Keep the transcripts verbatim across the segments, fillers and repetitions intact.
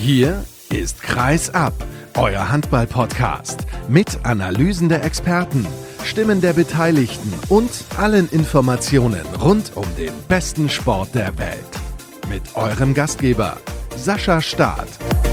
Hier ist Kreis ab, euer Handball-Podcast mit Analysen der Experten, Stimmen der Beteiligten und allen Informationen rund um den besten Sport der Welt. Mit eurem Gastgeber Sascha Staat.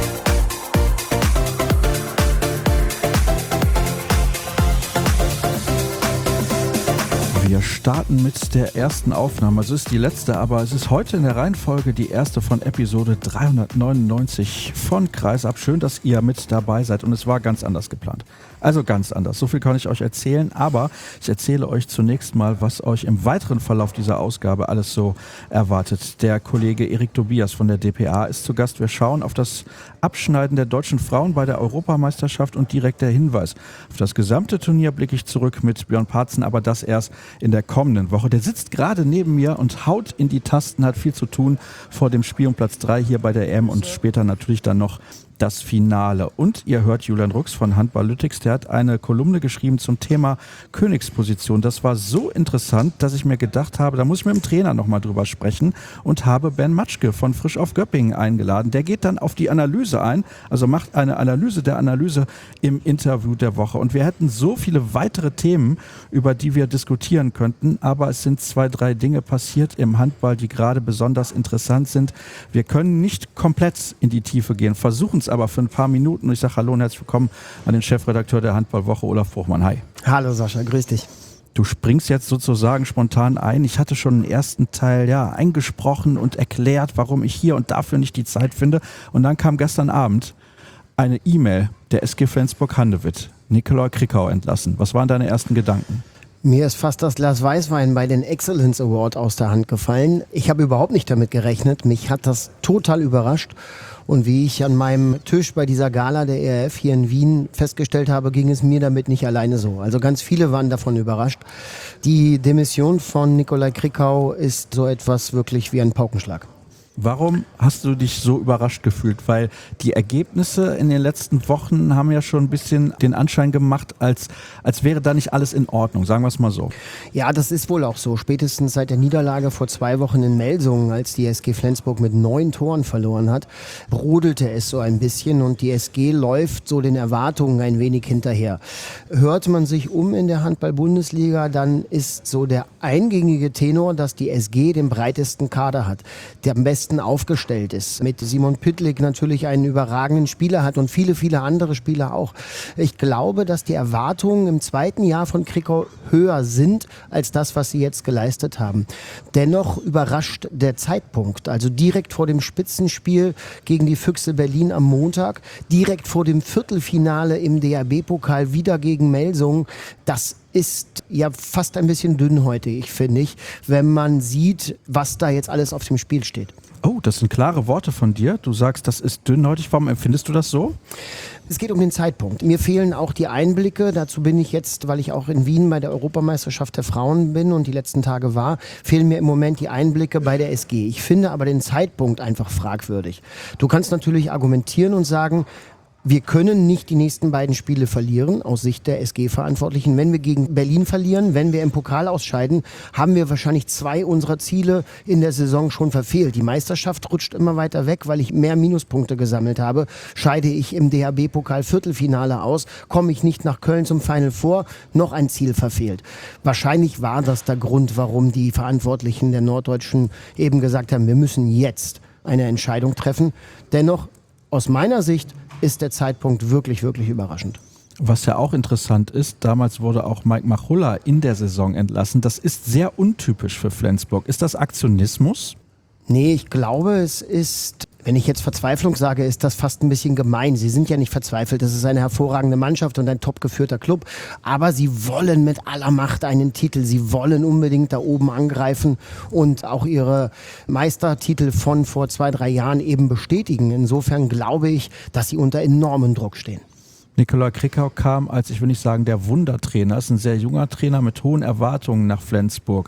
Wir starten mit der ersten Aufnahme. Es ist die letzte, aber es ist heute in der Reihenfolge die erste von Episode dreihundertneunundneunzig von Kreis ab. Schön, dass ihr mit dabei seid und es war ganz anders geplant. Also ganz anders. So viel kann ich euch erzählen, aber ich erzähle euch zunächst mal, was euch im weiteren Verlauf dieser Ausgabe alles so erwartet. Der Kollege Erik Tobias von der D P A ist zu Gast. Wir schauen auf das Abschneiden der deutschen Frauen bei der Europameisterschaft und direkt der Hinweis. Auf das gesamte Turnier blicke ich zurück mit Björn Parzen, aber das erst in der kommenden Woche. Der sitzt gerade neben mir und haut in die Tasten, hat viel zu tun vor dem Spiel um Platz drei hier bei der E M und später natürlich dann noch das Finale. Und ihr hört Julian Rux von Handballytics, der hat eine Kolumne geschrieben zum Thema Königsposition. Das war so interessant, dass ich mir gedacht habe, da muss ich mit dem Trainer nochmal drüber sprechen und habe Ben Matschke von Frisch auf Göppingen eingeladen. Der geht dann auf die Analyse ein, also macht eine Analyse der Analyse im Interview der Woche. Und wir hätten so viele weitere Themen, über die wir diskutieren könnten, aber es sind zwei, drei Dinge passiert im Handball, die gerade besonders interessant sind. Wir können nicht komplett in die Tiefe gehen, versuchen es aber für ein paar Minuten. Und ich sage hallo und herzlich willkommen an den Chefredakteur der Handballwoche, Olaf Bruchmann. Hi. Hallo Sascha, grüß dich. Du springst jetzt sozusagen spontan ein. Ich hatte schon den ersten Teil ja eingesprochen und erklärt, warum ich hier und dafür nicht die Zeit finde. Und dann kam gestern Abend eine E-Mail der S G Flensburg-Handewitt. Nikolai Krickau entlassen. Was waren deine ersten Gedanken? Mir ist fast das Glas Weißwein bei den Excellence Award aus der Hand gefallen. Ich habe überhaupt nicht damit gerechnet. Mich hat das total überrascht. Und wie ich an meinem Tisch bei dieser Gala der E R F hier in Wien festgestellt habe, ging es mir damit nicht alleine so. Also ganz viele waren davon überrascht. Die Demission von Nikolai Krickau ist so etwas wirklich wie ein Paukenschlag. Warum hast du dich so überrascht gefühlt? Weil die Ergebnisse in den letzten Wochen haben ja schon ein bisschen den Anschein gemacht, als, als wäre da nicht alles in Ordnung, sagen wir es mal so. Ja, das ist wohl auch so. Spätestens seit der Niederlage vor zwei Wochen in Melsungen, als die S G Flensburg mit neun Toren verloren hat, brodelte es so ein bisschen und die S G läuft so den Erwartungen ein wenig hinterher. Hört man sich um in der Handball-Bundesliga, dann ist so der eingängige Tenor, dass die S G den breitesten Kader hat, der am besten aufgestellt ist. Mit Simon Pytlik natürlich einen überragenden Spieler hat und viele, viele andere Spieler auch. Ich glaube, dass die Erwartungen im zweiten Jahr von Krickau höher sind als das, was sie jetzt geleistet haben. Dennoch überrascht der Zeitpunkt. Also direkt vor dem Spitzenspiel gegen die Füchse Berlin am Montag, direkt vor dem Viertelfinale im D H B-Pokal wieder gegen Melsungen. Das ist ja fast ein bisschen dünnhäutig, finde ich, wenn man sieht, was da jetzt alles auf dem Spiel steht. Oh, das sind klare Worte von dir. Du sagst, das ist dünnhäutig. Warum empfindest du das so? Es geht um den Zeitpunkt. Mir fehlen auch die Einblicke. Dazu bin ich jetzt, weil ich auch in Wien bei der Europameisterschaft der Frauen bin und die letzten Tage war, fehlen mir im Moment die Einblicke bei der S G. Ich finde aber den Zeitpunkt einfach fragwürdig. Du kannst natürlich argumentieren und sagen, wir können nicht die nächsten beiden Spiele verlieren, aus Sicht der S G-Verantwortlichen. Wenn wir gegen Berlin verlieren, wenn wir im Pokal ausscheiden, haben wir wahrscheinlich zwei unserer Ziele in der Saison schon verfehlt. Die Meisterschaft rutscht immer weiter weg, weil ich mehr Minuspunkte gesammelt habe. Scheide ich im D H B-Pokal Viertelfinale aus, komme ich nicht nach Köln zum Final Four, noch ein Ziel verfehlt. Wahrscheinlich war das der Grund, warum die Verantwortlichen der Norddeutschen eben gesagt haben, wir müssen jetzt eine Entscheidung treffen. Dennoch, aus meiner Sicht, ist der Zeitpunkt wirklich, wirklich überraschend. Was ja auch interessant ist, damals wurde auch Mike Machulla in der Saison entlassen. Das ist sehr untypisch für Flensburg. Ist das Aktionismus? Nee, ich glaube, es ist, wenn ich jetzt Verzweiflung sage, ist das fast ein bisschen gemein. Sie sind ja nicht verzweifelt, das ist eine hervorragende Mannschaft und ein top geführter Club. Aber sie wollen mit aller Macht einen Titel. Sie wollen unbedingt da oben angreifen und auch ihre Meistertitel von vor zwei, drei Jahren eben bestätigen. Insofern glaube ich, dass sie unter enormem Druck stehen. Nikolai Krickau kam als, ich will nicht sagen, der Wundertrainer. Ist ein sehr junger Trainer mit hohen Erwartungen nach Flensburg.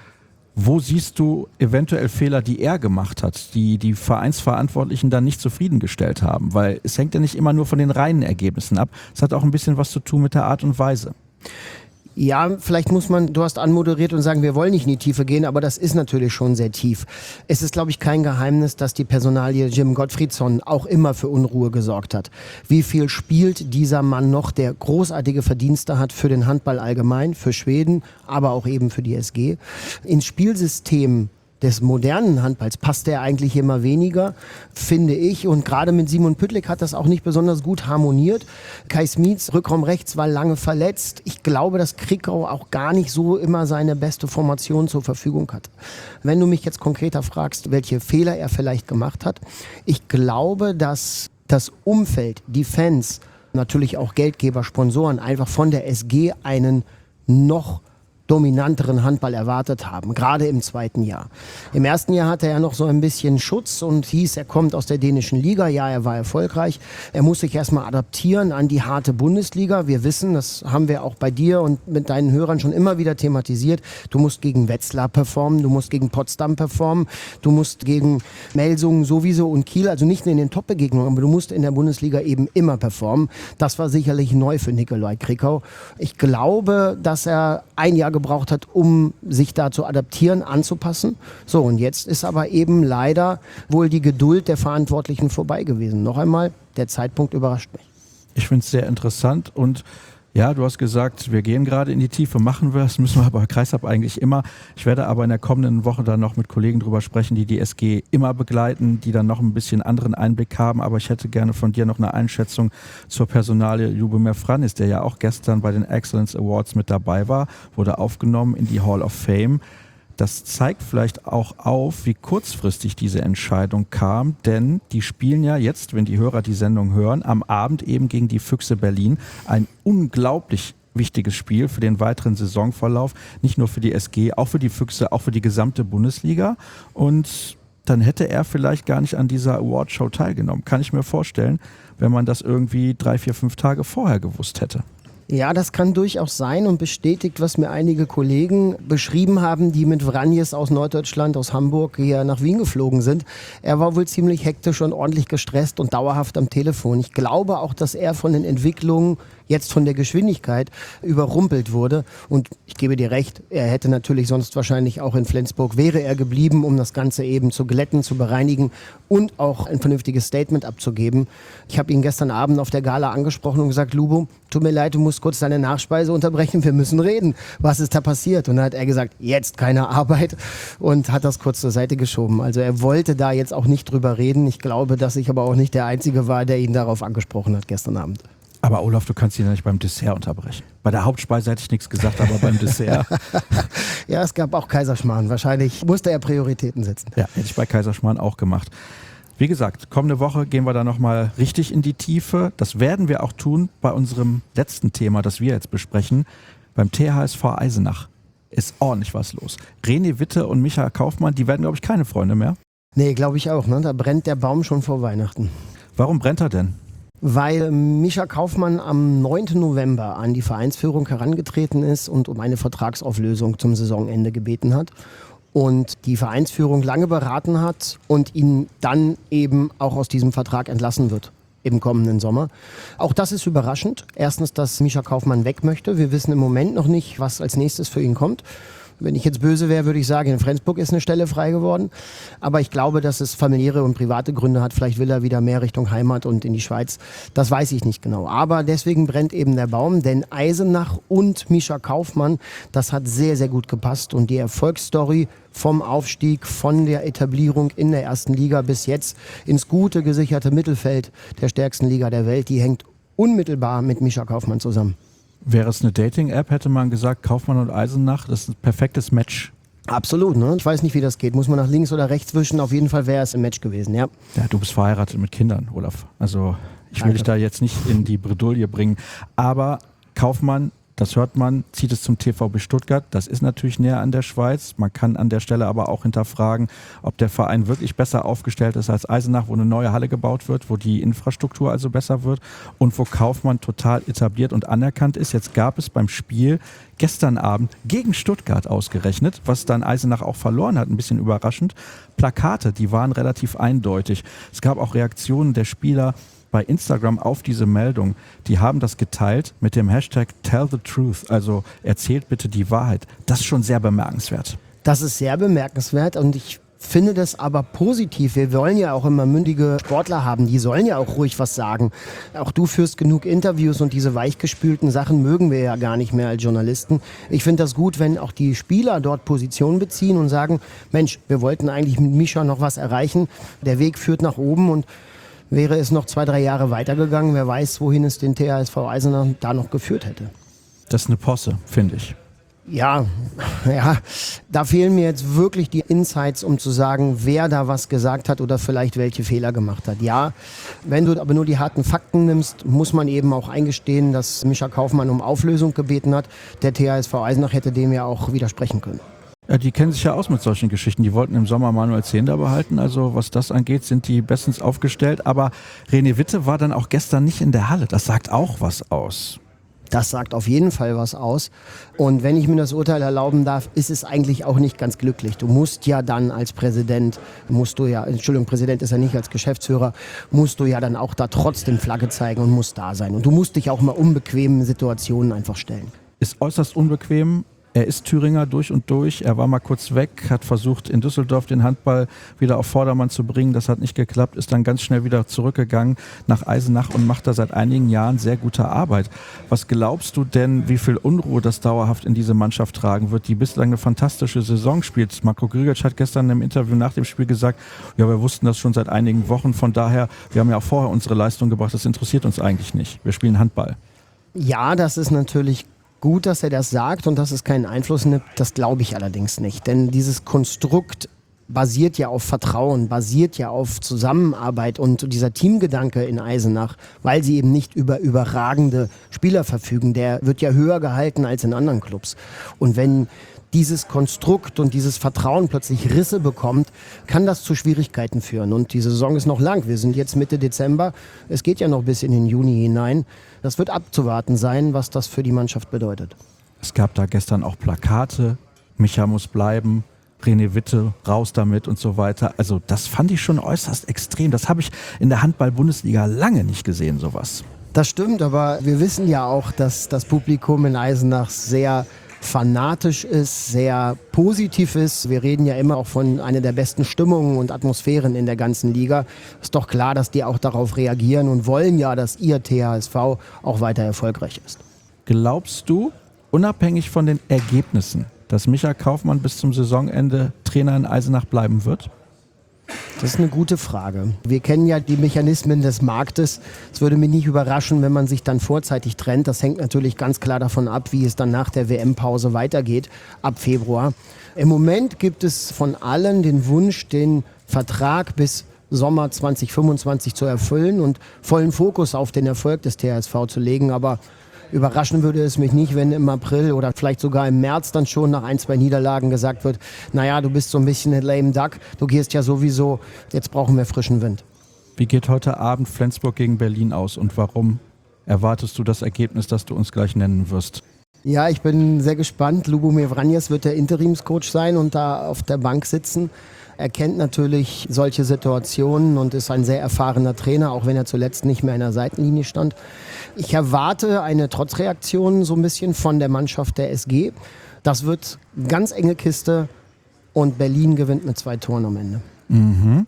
Wo siehst du eventuell Fehler, die er gemacht hat, die die Vereinsverantwortlichen dann nicht zufriedengestellt haben? Weil es hängt ja nicht immer nur von den reinen Ergebnissen ab. Es hat auch ein bisschen was zu tun mit der Art und Weise. Ja, vielleicht muss man, du hast anmoderiert und sagen, wir wollen nicht in die Tiefe gehen, aber das ist natürlich schon sehr tief. Es ist, glaube ich, kein Geheimnis, dass die Personalie Jim Gottfriedson auch immer für Unruhe gesorgt hat. Wie viel spielt dieser Mann noch, der großartige Verdienste hat für den Handball allgemein, für Schweden, aber auch eben für die S G? Ins Spielsystem des modernen Handballs passt der eigentlich immer weniger, finde ich. Und gerade mit Simon Püttlik hat das auch nicht besonders gut harmoniert. Kai Smits, Rückraum rechts, war lange verletzt. Ich glaube, dass Krikau auch gar nicht so immer seine beste Formation zur Verfügung hat. Wenn du mich jetzt konkreter fragst, welche Fehler er vielleicht gemacht hat, ich glaube, dass das Umfeld, die Fans, natürlich auch Geldgeber, Sponsoren einfach von der S G einen noch dominanteren Handball erwartet haben, gerade im zweiten Jahr. Im ersten Jahr hatte er noch so ein bisschen Schutz und hieß, er kommt aus der dänischen Liga. Ja, er war erfolgreich. Er muss sich erstmal adaptieren an die harte Bundesliga. Wir wissen, das haben wir auch bei dir und mit deinen Hörern schon immer wieder thematisiert, du musst gegen Wetzlar performen, du musst gegen Potsdam performen, du musst gegen Melsungen sowieso und Kiel, also nicht nur in den Top-Begegnungen, aber du musst in der Bundesliga eben immer performen. Das war sicherlich neu für Nikolai Krikau. Ich glaube, dass er ein Jahr gebraucht hat, um sich da zu adaptieren, anzupassen. So, und jetzt ist aber eben leider wohl die Geduld der Verantwortlichen vorbei gewesen. Noch einmal, der Zeitpunkt überrascht mich. Ich finde es sehr interessant und ja, du hast gesagt, wir gehen gerade in die Tiefe, machen wir das, müssen wir aber Kreisab eigentlich immer. Ich werde aber in der kommenden Woche dann noch mit Kollegen drüber sprechen, die die S G immer begleiten, die dann noch ein bisschen anderen Einblick haben, aber ich hätte gerne von dir noch eine Einschätzung zur Personalie Ljubomir Franis, der ja auch gestern bei den Excellence Awards mit dabei war, wurde aufgenommen in die Hall of Fame. Das zeigt vielleicht auch auf, wie kurzfristig diese Entscheidung kam, denn die spielen ja jetzt, wenn die Hörer die Sendung hören, am Abend eben gegen die Füchse Berlin. Ein unglaublich wichtiges Spiel für den weiteren Saisonverlauf, nicht nur für die S G, auch für die Füchse, auch für die gesamte Bundesliga. Und dann hätte er vielleicht gar nicht an dieser Awardshow teilgenommen. Kann ich mir vorstellen, wenn man das irgendwie drei, vier, fünf Tage vorher gewusst hätte. Ja, das kann durchaus sein und bestätigt, was mir einige Kollegen beschrieben haben, die mit Vranjes aus Norddeutschland, aus Hamburg hier nach Wien geflogen sind. Er war wohl ziemlich hektisch und ordentlich gestresst und dauerhaft am Telefon. Ich glaube auch, dass er von den Entwicklungen, jetzt von der Geschwindigkeit, überrumpelt wurde. Und ich gebe dir recht, er hätte natürlich sonst wahrscheinlich auch in Flensburg, wäre er geblieben, um das Ganze eben zu glätten, zu bereinigen und auch ein vernünftiges Statement abzugeben. Ich habe ihn gestern Abend auf der Gala angesprochen und gesagt, Lubo, tut mir leid, du musst kurz deine Nachspeise unterbrechen, wir müssen reden. Was ist da passiert? Und dann hat er gesagt, jetzt keine Arbeit und hat das kurz zur Seite geschoben. Also er wollte da jetzt auch nicht drüber reden. Ich glaube, dass ich aber auch nicht der Einzige war, der ihn darauf angesprochen hat gestern Abend. Aber Olaf, du kannst ihn ja nicht beim Dessert unterbrechen. Bei der Hauptspeise hätte ich nichts gesagt, aber beim Dessert. Ja, es gab auch Kaiserschmarrn. Wahrscheinlich musste er Prioritäten setzen. Ja, hätte ich bei Kaiserschmarrn auch gemacht. Wie gesagt, kommende Woche gehen wir da nochmal richtig in die Tiefe. Das werden wir auch tun bei unserem letzten Thema, das wir jetzt besprechen. Beim T H S V Eisenach ist ordentlich was los. René Witte und Michael Kaufmann, die werden, glaube ich, keine Freunde mehr. Nee, glaube ich auch. Ne? Da brennt der Baum schon vor Weihnachten. Warum brennt er denn? Weil Mischa Kaufmann am neunten November an die Vereinsführung herangetreten ist und um eine Vertragsauflösung zum Saisonende gebeten hat. Und die Vereinsführung lange beraten hat und ihn dann eben auch aus diesem Vertrag entlassen wird im kommenden Sommer. Auch das ist überraschend. Erstens, dass Mischa Kaufmann weg möchte. Wir wissen im Moment noch nicht, was als nächstes für ihn kommt. Wenn ich jetzt böse wäre, würde ich sagen, in Flensburg ist eine Stelle frei geworden. Aber ich glaube, dass es familiäre und private Gründe hat. Vielleicht will er wieder mehr Richtung Heimat und in die Schweiz. Das weiß ich nicht genau. Aber deswegen brennt eben der Baum. Denn Eisenach und Mischa Kaufmann, das hat sehr, sehr gut gepasst. Und die Erfolgsstory vom Aufstieg, von der Etablierung in der ersten Liga bis jetzt ins gute, gesicherte Mittelfeld der stärksten Liga der Welt, die hängt unmittelbar mit Mischa Kaufmann zusammen. Wäre es eine Dating-App, hätte man gesagt, Kaufmann und Eisenach, das ist ein perfektes Match. Absolut, ne? Ich weiß nicht, wie das geht. Muss man nach links oder rechts wischen? Auf jeden Fall wäre es ein Match gewesen, ja. Ja, du bist verheiratet mit Kindern, Olaf. Also ich will Danke. dich da jetzt nicht in die Bredouille bringen. Aber Kaufmann, das hört man, zieht es zum T V B Stuttgart. Das ist natürlich näher an der Schweiz. Man kann an der Stelle aber auch hinterfragen, ob der Verein wirklich besser aufgestellt ist als Eisenach, wo eine neue Halle gebaut wird, wo die Infrastruktur also besser wird und wo Kaufmann total etabliert und anerkannt ist. Jetzt gab es beim Spiel gestern Abend gegen Stuttgart ausgerechnet, was dann Eisenach auch verloren hat, ein bisschen überraschend, Plakate, die waren relativ eindeutig. Es gab auch Reaktionen der Spieler, bei Instagram auf diese Meldung. Die haben das geteilt mit dem Hashtag Tell the Truth, also erzählt bitte die Wahrheit. Das ist schon sehr bemerkenswert. Das ist sehr bemerkenswert und ich finde das aber positiv. Wir wollen ja auch immer mündige Sportler haben, die sollen ja auch ruhig was sagen. Auch du führst genug Interviews und diese weichgespülten Sachen mögen wir ja gar nicht mehr als Journalisten. Ich finde das gut, wenn auch die Spieler dort Position beziehen und sagen, Mensch, wir wollten eigentlich mit Mischa noch was erreichen. Der Weg führt nach oben und wäre es noch zwei, drei Jahre weitergegangen, wer weiß, wohin es den T H S V Eisenach da noch geführt hätte. Das ist eine Posse, finde ich. Ja, ja, da fehlen mir jetzt wirklich die Insights, um zu sagen, wer da was gesagt hat oder vielleicht welche Fehler gemacht hat. Ja, wenn du aber nur die harten Fakten nimmst, muss man eben auch eingestehen, dass Mischa Kaufmann um Auflösung gebeten hat. Der T H S V Eisenach hätte dem ja auch widersprechen können. Ja, die kennen sich ja aus mit solchen Geschichten. Die wollten im Sommer Manuel Zehnder behalten. Also was das angeht, sind die bestens aufgestellt. Aber René Witte war dann auch gestern nicht in der Halle. Das sagt auch was aus. Das sagt auf jeden Fall was aus. Und wenn ich mir das Urteil erlauben darf, ist es eigentlich auch nicht ganz glücklich. Du musst ja dann als Präsident, musst du ja, Entschuldigung, Präsident ist ja nicht als Geschäftsführer, musst du ja dann auch da trotzdem Flagge zeigen und musst da sein. Und du musst dich auch mal unbequemen Situationen einfach stellen. Ist äußerst unbequem. Er ist Thüringer durch und durch. Er war mal kurz weg, hat versucht, in Düsseldorf den Handball wieder auf Vordermann zu bringen. Das hat nicht geklappt, ist dann ganz schnell wieder zurückgegangen nach Eisenach und macht da seit einigen Jahren sehr gute Arbeit. Was glaubst du denn, wie viel Unruhe das dauerhaft in diese Mannschaft tragen wird, die bislang eine fantastische Saison spielt? Marko Grgic hat gestern im Interview nach dem Spiel gesagt, ja, wir wussten das schon seit einigen Wochen. Von daher, wir haben ja auch vorher unsere Leistung gebracht. Das interessiert uns eigentlich nicht. Wir spielen Handball. Ja, das ist natürlich gut, dass er das sagt und dass es keinen Einfluss nimmt, das glaube ich allerdings nicht. Denn dieses Konstrukt basiert ja auf Vertrauen, basiert ja auf Zusammenarbeit und dieser Teamgedanke in Eisenach, weil sie eben nicht über überragende Spieler verfügen, der wird ja höher gehalten als in anderen Clubs. Und wenn dieses Konstrukt und dieses Vertrauen plötzlich Risse bekommt, kann das zu Schwierigkeiten führen. Und die Saison ist noch lang. Wir sind jetzt Mitte Dezember. Es geht ja noch bis in den Juni hinein. Das wird abzuwarten sein, was das für die Mannschaft bedeutet. Es gab da gestern auch Plakate. Micha muss bleiben. René Witte, raus damit und so weiter. Also das fand ich schon äußerst extrem. Das habe ich in der Handball-Bundesliga lange nicht gesehen, sowas. Das stimmt, aber wir wissen ja auch, dass das Publikum in Eisenach sehr fanatisch ist, sehr positiv ist. Wir reden ja immer auch von einer der besten Stimmungen und Atmosphären in der ganzen Liga. Ist doch klar, dass die auch darauf reagieren und wollen ja, dass ihr T H S V auch weiter erfolgreich ist. Glaubst du, unabhängig von den Ergebnissen, dass Micha Kaufmann bis zum Saisonende Trainer in Eisenach bleiben wird? Das ist eine gute Frage. Wir kennen ja die Mechanismen des Marktes. Es würde mich nicht überraschen, wenn man sich dann vorzeitig trennt. Das hängt natürlich ganz klar davon ab, wie es dann nach der W M-Pause weitergeht, ab Februar. Im Moment gibt es von allen den Wunsch, den Vertrag bis Sommer zwanzig fünfundzwanzig zu erfüllen und vollen Fokus auf den Erfolg des T H S V zu legen. Aber überraschen würde es mich nicht, wenn im April oder vielleicht sogar im März dann schon nach ein, zwei Niederlagen gesagt wird, naja, du bist so ein bisschen ein lame duck, du gehst ja sowieso, jetzt brauchen wir frischen Wind. Wie geht heute Abend Flensburg gegen Berlin aus und warum erwartest du das Ergebnis, das du uns gleich nennen wirst? Ja, ich bin sehr gespannt. Lubomir Vranjes wird der Interimscoach sein und da auf der Bank sitzen. Er kennt natürlich solche Situationen und ist ein sehr erfahrener Trainer, auch wenn er zuletzt nicht mehr in der Seitenlinie stand. Ich erwarte eine Trotzreaktion so ein bisschen von der Mannschaft der S G. Das wird eine ganz enge Kiste und Berlin gewinnt mit zwei Toren am Ende. Mhm.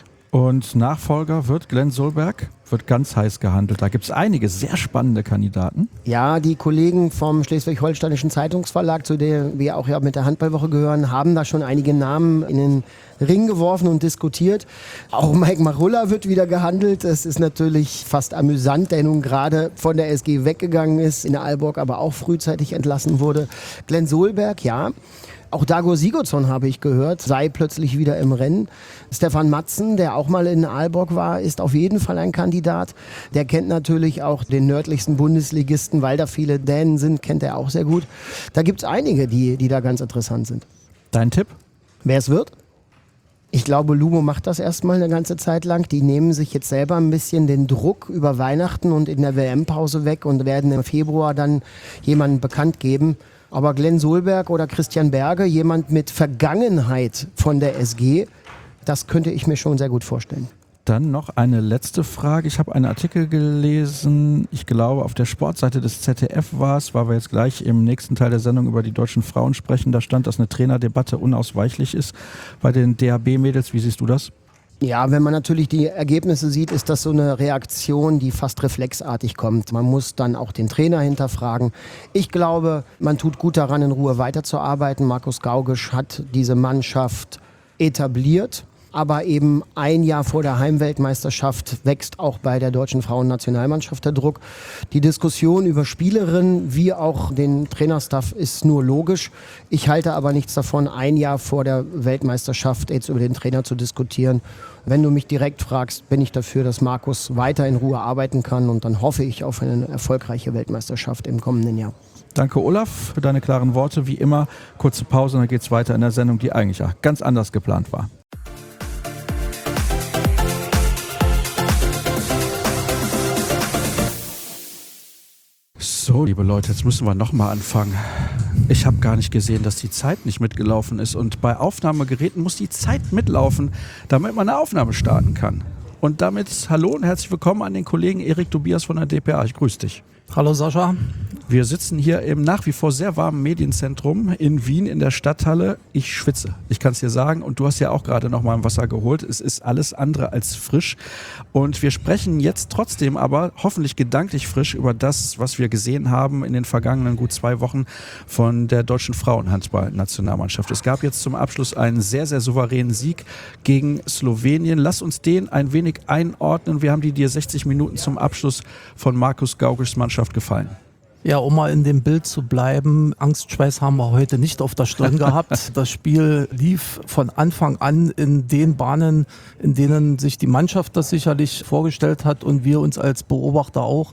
Und Nachfolger wird Glenn Solberg, wird ganz heiß gehandelt. Da gibt es einige sehr spannende Kandidaten. Ja, die Kollegen vom Schleswig-Holsteinischen Zeitungsverlag, zu der wir auch ja mit der Handballwoche gehören, haben da schon einige Namen in den Ring geworfen und diskutiert. Auch Mike Marulla wird wieder gehandelt. Es ist natürlich fast amüsant, der nun gerade von der S G weggegangen ist, in der Aalborg aber auch frühzeitig entlassen wurde. Glenn Solberg, ja. Auch Dago Sigurdsson, habe ich gehört, sei plötzlich wieder im Rennen. Stefan Matzen, der auch mal in Aalborg war, ist auf jeden Fall ein Kandidat. Der kennt natürlich auch den nördlichsten Bundesligisten, weil da viele Dänen sind, kennt er auch sehr gut. Da gibt es einige, die, die da ganz interessant sind. Dein Tipp? Wer es wird? Ich glaube, Lumo macht das erstmal eine ganze Zeit lang. Die nehmen sich jetzt selber ein bisschen den Druck über Weihnachten und in der W M-Pause weg und werden im Februar dann jemanden bekannt geben. Aber Glenn Solberg oder Christian Berge, jemand mit Vergangenheit von der S G, das könnte ich mir schon sehr gut vorstellen. Dann noch eine letzte Frage. Ich habe einen Artikel gelesen, ich glaube auf der Sportseite des Z D F war es, weil wir jetzt gleich im nächsten Teil der Sendung über die deutschen Frauen sprechen. Da stand, dass eine Trainerdebatte unausweichlich ist bei den D H B-Mädels. Wie siehst du das? Ja, wenn man natürlich die Ergebnisse sieht, ist das so eine Reaktion, die fast reflexartig kommt. Man muss dann auch den Trainer hinterfragen. Ich glaube, man tut gut daran, in Ruhe weiterzuarbeiten. Markus Gaugisch hat diese Mannschaft etabliert. Aber eben ein Jahr vor der Heimweltmeisterschaft wächst auch bei der deutschen Frauennationalmannschaft der Druck. Die Diskussion über Spielerinnen wie auch den Trainerstaff ist nur logisch. Ich halte aber nichts davon, ein Jahr vor der Weltmeisterschaft jetzt über den Trainer zu diskutieren. Wenn du mich direkt fragst, bin ich dafür, dass Markus weiter in Ruhe arbeiten kann und dann hoffe ich auf eine erfolgreiche Weltmeisterschaft im kommenden Jahr. Danke Olaf für deine klaren Worte. Wie immer, kurze Pause und dann geht's weiter in der Sendung, die eigentlich auch ganz anders geplant war. So, liebe Leute, jetzt müssen wir nochmal anfangen. Ich habe gar nicht gesehen, dass die Zeit nicht mitgelaufen ist. Und bei Aufnahmegeräten muss die Zeit mitlaufen, damit man eine Aufnahme starten kann. Und damit hallo und herzlich willkommen an den Kollegen Erik Tobias von der D P A. Ich grüße dich. Hallo Sascha. Wir sitzen hier im nach wie vor sehr warmen Medienzentrum in Wien in der Stadthalle. Ich schwitze, ich kann es dir sagen. Und du hast ja auch gerade noch mal ein Wasser geholt. Es ist alles andere als frisch. Und wir sprechen jetzt trotzdem aber hoffentlich gedanklich frisch über das, was wir gesehen haben in den vergangenen gut zwei Wochen von der deutschen Frauenhandball-Nationalmannschaft. Es gab jetzt zum Abschluss einen sehr, sehr souveränen Sieg gegen Slowenien. Lass uns den ein wenig einordnen. Wir haben die dir sechzig Minuten zum Abschluss von Markus Gaugischs Mannschaft gefallen. Ja, um mal in dem Bild zu bleiben, Angstschweiß haben wir heute nicht auf der Stirn gehabt. Das Spiel lief von Anfang an in den Bahnen, in denen sich die Mannschaft das sicherlich vorgestellt hat und wir uns als Beobachter auch.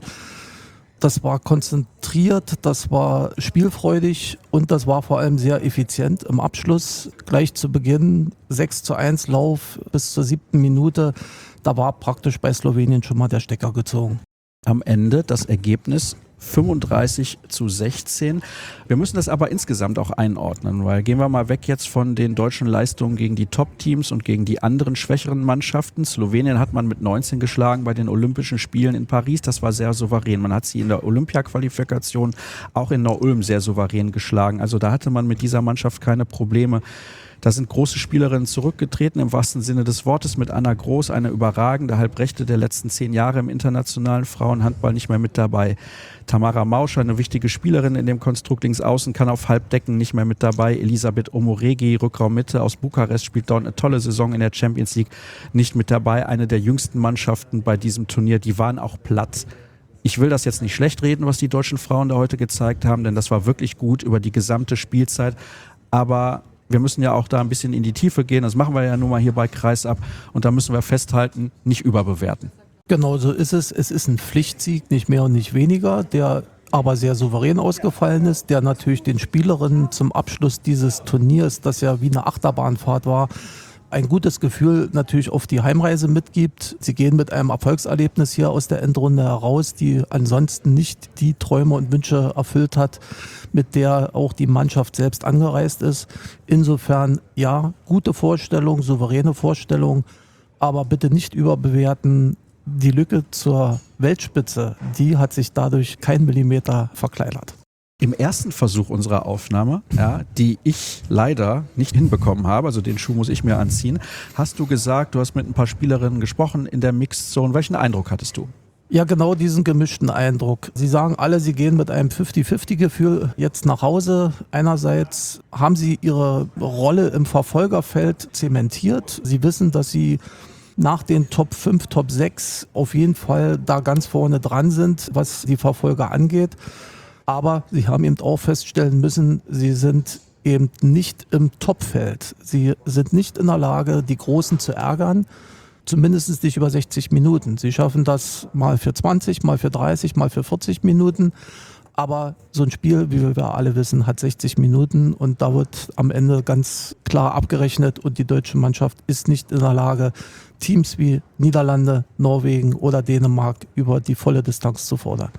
Das war konzentriert, das war spielfreudig und das war vor allem sehr effizient im Abschluss. Gleich zu Beginn sechs zu eins Lauf bis zur siebten Minute. Da war praktisch bei Slowenien schon mal der Stecker gezogen. Am Ende das Ergebnis fünfunddreißig zu sechzehn. Wir müssen das aber insgesamt auch einordnen, weil gehen wir mal weg jetzt von den deutschen Leistungen gegen die Top-Teams und gegen die anderen schwächeren Mannschaften. Slowenien hat man mit neunzehn geschlagen bei den Olympischen Spielen in Paris. Das war sehr souverän. Man hat sie in der Olympia-Qualifikation auch in Neu-Ulm sehr souverän geschlagen. Also da hatte man mit dieser Mannschaft keine Probleme. Da sind große Spielerinnen zurückgetreten, im wahrsten Sinne des Wortes, mit Anna Groß, eine überragende Halbrechte der letzten zehn Jahre im internationalen Frauenhandball, nicht mehr mit dabei. Tamara Mauscher, eine wichtige Spielerin in dem Konstrukt links außen, kann auf Halbdecken, nicht mehr mit dabei. Elisabeth Omoregi, Rückraum Mitte aus Bukarest, spielt dort eine tolle Saison in der Champions League, nicht mit dabei. Eine der jüngsten Mannschaften bei diesem Turnier, die waren auch platt. Ich will das jetzt nicht schlecht reden, was die deutschen Frauen da heute gezeigt haben, denn das war wirklich gut über die gesamte Spielzeit. Aber wir müssen ja auch da ein bisschen in die Tiefe gehen. Das machen wir ja nun mal hier bei Kreisab. Und da müssen wir festhalten, nicht überbewerten. Genau so ist es. Es ist ein Pflichtsieg, nicht mehr und nicht weniger, der aber sehr souverän ausgefallen ist, der natürlich den Spielerinnen zum Abschluss dieses Turniers, das ja wie eine Achterbahnfahrt war, ein gutes Gefühl natürlich auf die Heimreise mitgibt. Sie gehen mit einem Erfolgserlebnis hier aus der Endrunde heraus, die ansonsten nicht die Träume und Wünsche erfüllt hat, mit der auch die Mannschaft selbst angereist ist. Insofern, ja, gute Vorstellung, souveräne Vorstellung, aber bitte nicht überbewerten. Die Lücke zur Weltspitze, die hat sich dadurch kein Millimeter verkleinert. Im ersten Versuch unserer Aufnahme, ja, die ich leider nicht hinbekommen habe, also den Schuh muss ich mir anziehen, hast du gesagt, du hast mit ein paar Spielerinnen gesprochen in der Mixed Zone. Welchen Eindruck hattest du? Ja, genau diesen gemischten Eindruck. Sie sagen alle, sie gehen mit einem fünfzig fünfzig-Gefühl jetzt nach Hause. Einerseits haben sie ihre Rolle im Verfolgerfeld zementiert. Sie wissen, dass sie nach den Top fünf, Top sechs auf jeden Fall da ganz vorne dran sind, was die Verfolger angeht. Aber sie haben eben auch feststellen müssen, sie sind eben nicht im Topfeld. Sie sind nicht in der Lage, die Großen zu ärgern, zumindest nicht über sechzig Minuten. Sie schaffen das mal für zwanzig, mal für dreißig, mal für vierzig Minuten. Aber so ein Spiel, wie wir alle wissen, hat sechzig Minuten und da wird am Ende ganz klar abgerechnet und die deutsche Mannschaft ist nicht in der Lage, Teams wie Niederlande, Norwegen oder Dänemark über die volle Distanz zu fordern.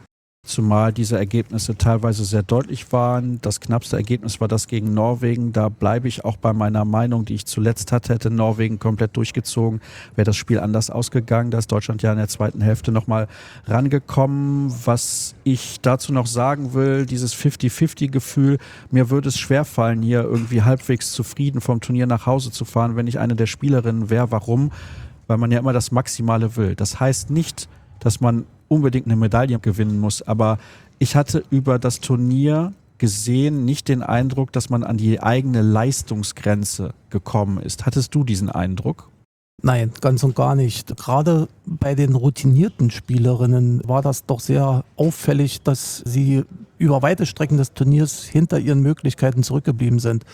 Zumal diese Ergebnisse teilweise sehr deutlich waren. Das knappste Ergebnis war das gegen Norwegen. Da bleibe ich auch bei meiner Meinung, die ich zuletzt hatte. Hätte Norwegen komplett durchgezogen, wäre das Spiel anders ausgegangen. Da ist Deutschland ja in der zweiten Hälfte nochmal rangekommen. Was ich dazu noch sagen will, dieses fifty-fifty-Gefühl, mir würde es schwerfallen, hier irgendwie halbwegs zufrieden vom Turnier nach Hause zu fahren, wenn ich eine der Spielerinnen wäre. Warum? Weil man ja immer das Maximale will. Das heißt nicht, dass man unbedingt eine Medaille gewinnen muss. Aber ich hatte über das Turnier gesehen nicht den Eindruck, dass man an die eigene Leistungsgrenze gekommen ist. Hattest du diesen Eindruck? Nein, ganz und gar nicht. Gerade bei den routinierten Spielerinnen war das doch sehr auffällig, dass sie über weite Strecken des Turniers hinter ihren Möglichkeiten zurückgeblieben sind.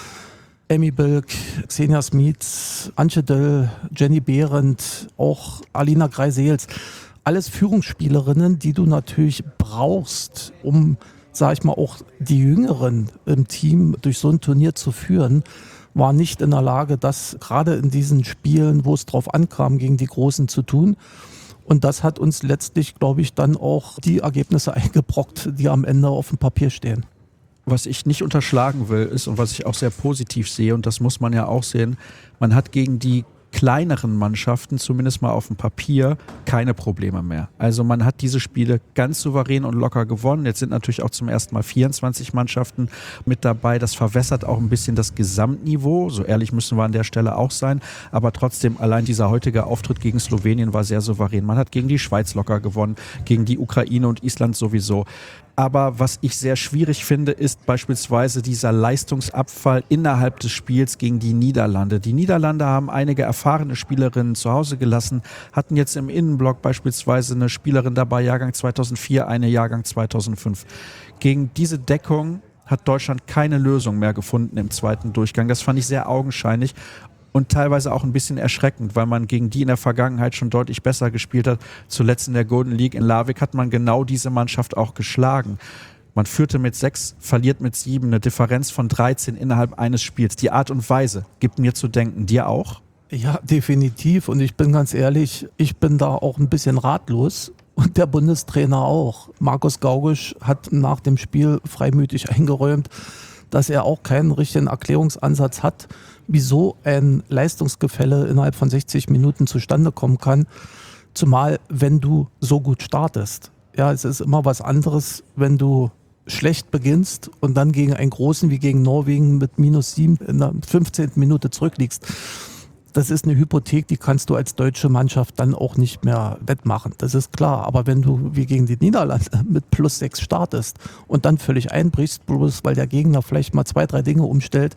Emmy Bilk, Xenia Smith, Antje Döll, Jenny Behrendt, auch Alina Greisels. Alles Führungsspielerinnen, die du natürlich brauchst, um, sag ich mal, auch die Jüngeren im Team durch so ein Turnier zu führen, waren nicht in der Lage, das gerade in diesen Spielen, wo es drauf ankam, gegen die Großen zu tun. Und das hat uns letztlich, glaube ich, dann auch die Ergebnisse eingebrockt, die am Ende auf dem Papier stehen. Was ich nicht unterschlagen will, ist und was ich auch sehr positiv sehe, und das muss man ja auch sehen, man hat gegen die kleineren Mannschaften, zumindest mal auf dem Papier, keine Probleme mehr. Also man hat diese Spiele ganz souverän und locker gewonnen. Jetzt sind natürlich auch zum ersten Mal vierundzwanzig Mannschaften mit dabei. Das verwässert auch ein bisschen das Gesamtniveau. So ehrlich müssen wir an der Stelle auch sein. Aber trotzdem, allein dieser heutige Auftritt gegen Slowenien war sehr souverän. Man hat gegen die Schweiz locker gewonnen, gegen die Ukraine und Island sowieso. Aber was ich sehr schwierig finde, ist beispielsweise dieser Leistungsabfall innerhalb des Spiels gegen die Niederlande. Die Niederlande haben einige erfahrene Spielerinnen zu Hause gelassen, hatten jetzt im Innenblock beispielsweise eine Spielerin dabei, Jahrgang zweitausendvier, eine Jahrgang zweitausendfünf. Gegen diese Deckung hat Deutschland keine Lösung mehr gefunden im zweiten Durchgang. Das fand ich sehr augenscheinlich. Und teilweise auch ein bisschen erschreckend, weil man gegen die in der Vergangenheit schon deutlich besser gespielt hat. Zuletzt in der Golden League in Larvik hat man genau diese Mannschaft auch geschlagen. Man führte mit sechs, verliert mit sieben, eine Differenz von dreizehn innerhalb eines Spiels. Die Art und Weise gibt mir zu denken. Dir auch? Ja, definitiv. Und ich bin ganz ehrlich, ich bin da auch ein bisschen ratlos. Und der Bundestrainer auch. Markus Gaugisch hat nach dem Spiel freimütig eingeräumt, dass er auch keinen richtigen Erklärungsansatz hat, wieso ein Leistungsgefälle innerhalb von sechzig Minuten zustande kommen kann, zumal wenn du so gut startest. Ja, es ist immer was anderes, wenn du schlecht beginnst und dann gegen einen Großen wie gegen Norwegen mit minus sieben in der fünfzehnten Minute zurückliegst. Das ist eine Hypothek, die kannst du als deutsche Mannschaft dann auch nicht mehr wettmachen. Das ist klar. Aber wenn du wie gegen die Niederlande mit plus sechs startest und dann völlig einbrichst, bloß weil der Gegner vielleicht mal zwei, drei Dinge umstellt,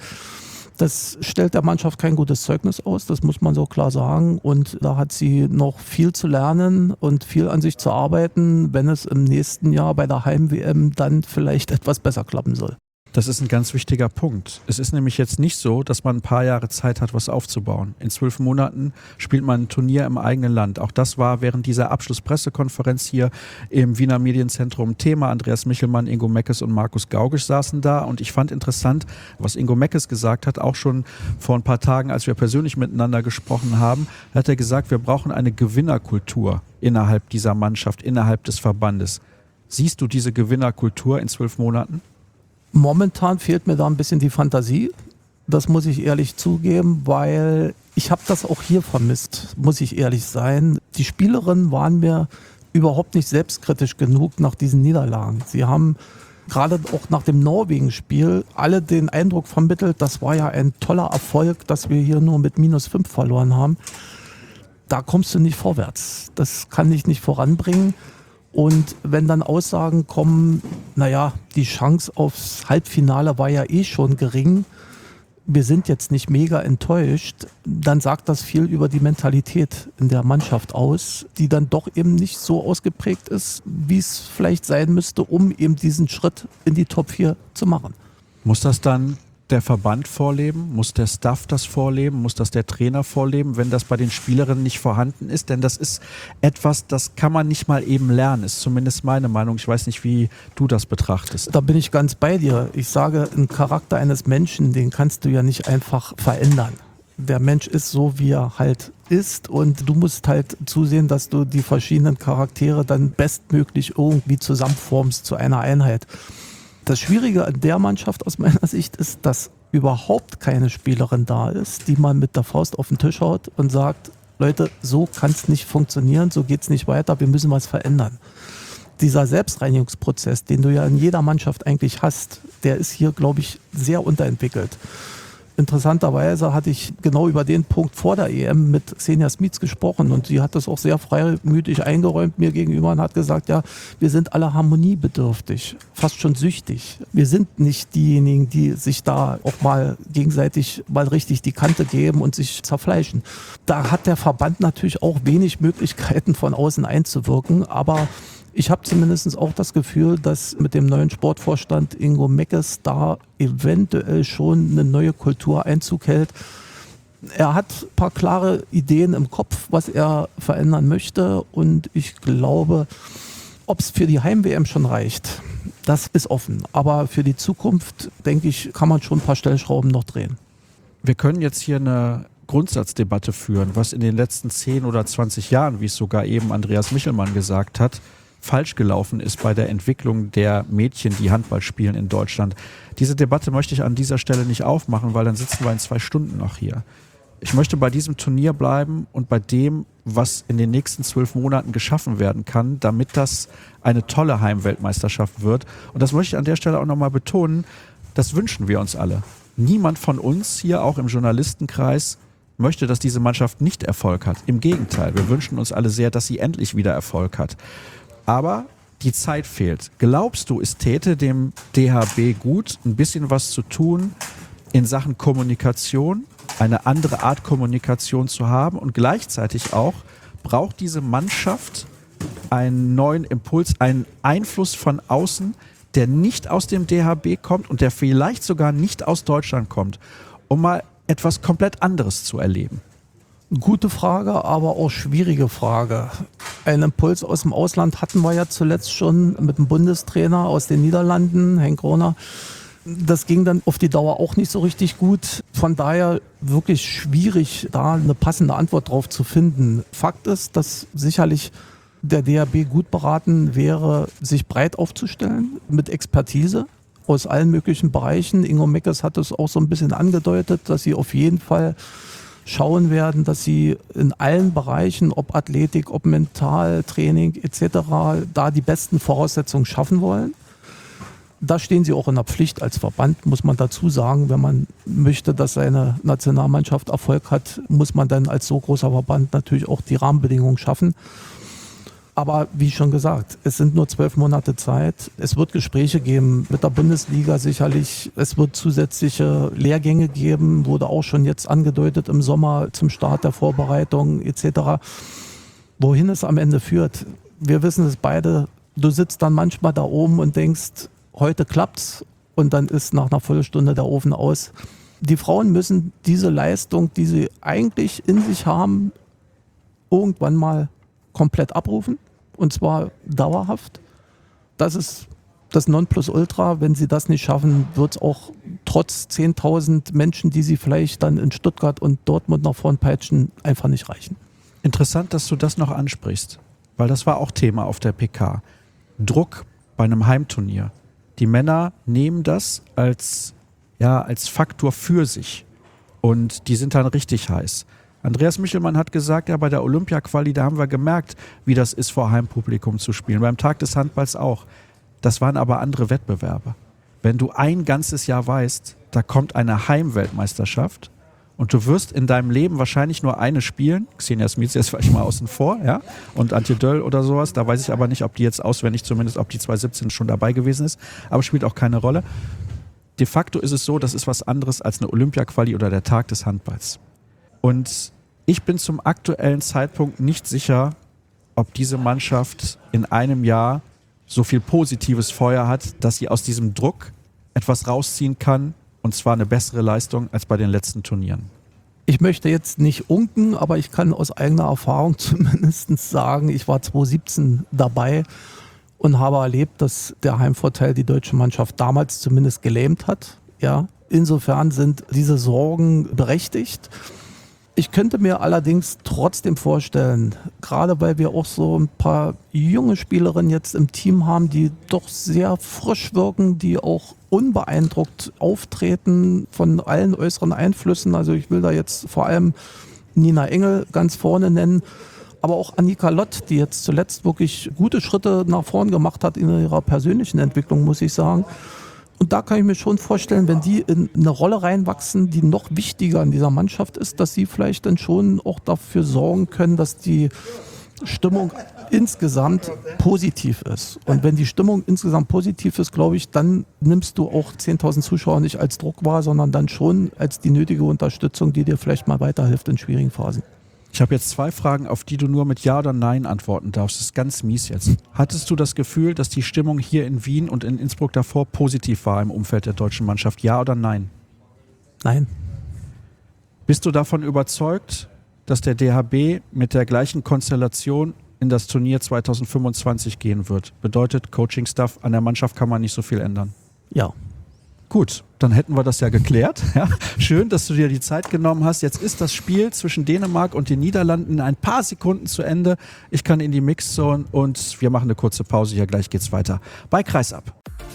das stellt der Mannschaft kein gutes Zeugnis aus, das muss man so klar sagen. Und da hat sie noch viel zu lernen und viel an sich zu arbeiten, wenn es im nächsten Jahr bei der Heim-W M dann vielleicht etwas besser klappen soll. Das ist ein ganz wichtiger Punkt. Es ist nämlich jetzt nicht so, dass man ein paar Jahre Zeit hat, was aufzubauen. In zwölf Monaten spielt man ein Turnier im eigenen Land. Auch das war während dieser Abschlusspressekonferenz hier im Wiener Medienzentrum Thema. Andreas Michelmann, Ingo Meckes und Markus Gaugisch saßen da. Und ich fand interessant, was Ingo Meckes gesagt hat, auch schon vor ein paar Tagen, als wir persönlich miteinander gesprochen haben, hat er gesagt, wir brauchen eine Gewinnerkultur innerhalb dieser Mannschaft, innerhalb des Verbandes. Siehst du diese Gewinnerkultur in zwölf Monaten? Momentan fehlt mir da ein bisschen die Fantasie. Das muss ich ehrlich zugeben, weil ich habe das auch hier vermisst, muss ich ehrlich sein. Die Spielerinnen waren mir überhaupt nicht selbstkritisch genug nach diesen Niederlagen. Sie haben gerade auch nach dem Norwegen-Spiel alle den Eindruck vermittelt, das war ja ein toller Erfolg, dass wir hier nur mit minus fünf verloren haben. Da kommst du nicht vorwärts. Das kann dich nicht voranbringen. Und wenn dann Aussagen kommen, naja, die Chance aufs Halbfinale war ja eh schon gering, wir sind jetzt nicht mega enttäuscht, dann sagt das viel über die Mentalität in der Mannschaft aus, die dann doch eben nicht so ausgeprägt ist, wie es vielleicht sein müsste, um eben diesen Schritt in die Top vier zu machen. Muss das dann der Verband vorleben? Muss der Staff das vorleben? Muss das der Trainer vorleben, wenn das bei den Spielerinnen nicht vorhanden ist? Denn das ist etwas, das kann man nicht mal eben lernen, ist zumindest meine Meinung. Ich weiß nicht, wie du das betrachtest. Da bin ich ganz bei dir. Ich sage, ein Charakter eines Menschen, den kannst du ja nicht einfach verändern. Der Mensch ist so, wie er halt ist und du musst halt zusehen, dass du die verschiedenen Charaktere dann bestmöglich irgendwie zusammenformst zu einer Einheit. Das Schwierige an der Mannschaft aus meiner Sicht ist, dass überhaupt keine Spielerin da ist, die man mit der Faust auf den Tisch haut und sagt, Leute, so kann es nicht funktionieren, so geht es nicht weiter, wir müssen was verändern. Dieser Selbstreinigungsprozess, den du ja in jeder Mannschaft eigentlich hast, der ist hier, glaube ich, sehr unterentwickelt. Interessanterweise hatte ich genau über den Punkt vor der E M mit Xenia Smits gesprochen und sie hat das auch sehr freimütig eingeräumt mir gegenüber und hat gesagt, ja, wir sind alle harmoniebedürftig, fast schon süchtig. Wir sind nicht diejenigen, die sich da auch mal gegenseitig mal richtig die Kante geben und sich zerfleischen. Da hat der Verband natürlich auch wenig Möglichkeiten von außen einzuwirken, aber ich habe zumindest auch das Gefühl, dass mit dem neuen Sportvorstand Ingo Meckes da eventuell schon eine neue Kultur Einzug hält. Er hat ein paar klare Ideen im Kopf, was er verändern möchte und ich glaube, ob es für die Heim-W M schon reicht, das ist offen. Aber für die Zukunft, denke ich, kann man schon ein paar Stellschrauben noch drehen. Wir können jetzt hier eine Grundsatzdebatte führen, was in den letzten zehn oder zwanzig Jahren, wie es sogar eben Andreas Michelmann gesagt hat, falsch gelaufen ist bei der Entwicklung der Mädchen, die Handball spielen in Deutschland. Diese Debatte möchte ich an dieser Stelle nicht aufmachen, weil dann sitzen wir in zwei Stunden noch hier. Ich möchte bei diesem Turnier bleiben und bei dem, was in den nächsten zwölf Monaten geschaffen werden kann, damit das eine tolle Heimweltmeisterschaft wird. Und das möchte ich an der Stelle auch nochmal betonen, das wünschen wir uns alle. Niemand von uns hier, auch im Journalistenkreis, möchte, dass diese Mannschaft nicht Erfolg hat. Im Gegenteil, wir wünschen uns alle sehr, dass sie endlich wieder Erfolg hat. Aber die Zeit fehlt. Glaubst du, es täte dem D H B gut, ein bisschen was zu tun in Sachen Kommunikation, eine andere Art Kommunikation zu haben und gleichzeitig auch braucht diese Mannschaft einen neuen Impuls, einen Einfluss von außen, der nicht aus dem D H B kommt und der vielleicht sogar nicht aus Deutschland kommt, um mal etwas komplett anderes zu erleben? Gute Frage, aber auch schwierige Frage. Einen Impuls aus dem Ausland hatten wir ja zuletzt schon mit dem Bundestrainer aus den Niederlanden, Henk Groner. Das ging dann auf die Dauer auch nicht so richtig gut. Von daher wirklich schwierig, da eine passende Antwort drauf zu finden. Fakt ist, dass sicherlich der D H B gut beraten wäre, sich breit aufzustellen mit Expertise aus allen möglichen Bereichen. Ingo Meckes hat es auch so ein bisschen angedeutet, dass sie auf jeden Fall schauen werden, dass sie in allen Bereichen, ob Athletik, ob Mentaltraining et cetera, da die besten Voraussetzungen schaffen wollen. Da stehen sie auch in der Pflicht als Verband, muss man dazu sagen. Wenn man möchte, dass seine Nationalmannschaft Erfolg hat, muss man dann als so großer Verband natürlich auch die Rahmenbedingungen schaffen. Aber wie schon gesagt, es sind nur zwölf Monate Zeit. Es wird Gespräche geben mit der Bundesliga sicherlich. Es wird zusätzliche Lehrgänge geben, wurde auch schon jetzt angedeutet im Sommer zum Start der Vorbereitung et cetera. Wohin es am Ende führt, wir wissen es beide. Du sitzt dann manchmal da oben und denkst, heute klappt's und dann ist nach einer Viertelstunde der Ofen aus. Die Frauen müssen diese Leistung, die sie eigentlich in sich haben, irgendwann mal komplett abrufen. Und zwar dauerhaft. Das ist das Nonplusultra. Wenn sie das nicht schaffen, wird es auch trotz zehntausend Menschen, die sie vielleicht dann in Stuttgart und Dortmund nach vorn peitschen, einfach nicht reichen. Interessant, dass du das noch ansprichst, weil das war auch Thema auf der P K. Druck bei einem Heimturnier. Die Männer nehmen das als, ja, als Faktor für sich und die sind dann richtig heiß. Andreas Michelmann hat gesagt, ja, bei der Olympia-Quali, da haben wir gemerkt, wie das ist, vor Heimpublikum zu spielen. Beim Tag des Handballs auch. Das waren aber andere Wettbewerbe. Wenn du ein ganzes Jahr weißt, da kommt eine Heimweltmeisterschaft und du wirst in deinem Leben wahrscheinlich nur eine spielen, Xenia Smits ist vielleicht mal außen vor, ja, und Antje Döll oder sowas, da weiß ich aber nicht, ob die jetzt auswendig, zumindest ob die zwanzig siebzehn schon dabei gewesen ist, aber spielt auch keine Rolle. De facto ist es so, das ist was anderes als eine Olympia-Quali oder der Tag des Handballs. Und ich bin zum aktuellen Zeitpunkt nicht sicher, ob diese Mannschaft in einem Jahr so viel positives Feuer hat, dass sie aus diesem Druck etwas rausziehen kann, und zwar eine bessere Leistung als bei den letzten Turnieren. Ich möchte jetzt nicht unken, aber ich kann aus eigener Erfahrung zumindest sagen, ich war zwanzig siebzehn dabei und habe erlebt, dass der Heimvorteil die deutsche Mannschaft damals zumindest gelähmt hat. Ja, insofern sind diese Sorgen berechtigt. Ich könnte mir allerdings trotzdem vorstellen, gerade weil wir auch so ein paar junge Spielerinnen jetzt im Team haben, die doch sehr frisch wirken, die auch unbeeindruckt auftreten von allen äußeren Einflüssen. Also ich will da jetzt vor allem Nina Engel ganz vorne nennen, aber auch Annika Lott, die jetzt zuletzt wirklich gute Schritte nach vorn gemacht hat in ihrer persönlichen Entwicklung, muss ich sagen. Und da kann ich mir schon vorstellen, wenn die in eine Rolle reinwachsen, die noch wichtiger in dieser Mannschaft ist, dass sie vielleicht dann schon auch dafür sorgen können, dass die Stimmung insgesamt positiv ist. Und wenn die Stimmung insgesamt positiv ist, glaube ich, dann nimmst du auch zehntausend Zuschauer nicht als Druck wahr, sondern dann schon als die nötige Unterstützung, die dir vielleicht mal weiterhilft in schwierigen Phasen. Ich habe jetzt zwei Fragen, auf die du nur mit Ja oder Nein antworten darfst. Das ist ganz mies jetzt. Hattest du das Gefühl, dass die Stimmung hier in Wien und in Innsbruck davor positiv war im Umfeld der deutschen Mannschaft? Ja oder nein? Nein. Bist du davon überzeugt, dass der D H B mit der gleichen Konstellation in das Turnier zwanzig fünfundzwanzig gehen wird? Bedeutet, Coaching-Staff an der Mannschaft kann man nicht so viel ändern? Ja. Gut, dann hätten wir das ja geklärt. Ja, schön, dass du dir die Zeit genommen hast. Jetzt ist das Spiel zwischen Dänemark und den Niederlanden in ein paar Sekunden zu Ende. Ich kann in die Mixzone und wir machen eine kurze Pause. Hier gleich geht's weiter bei Kreisab.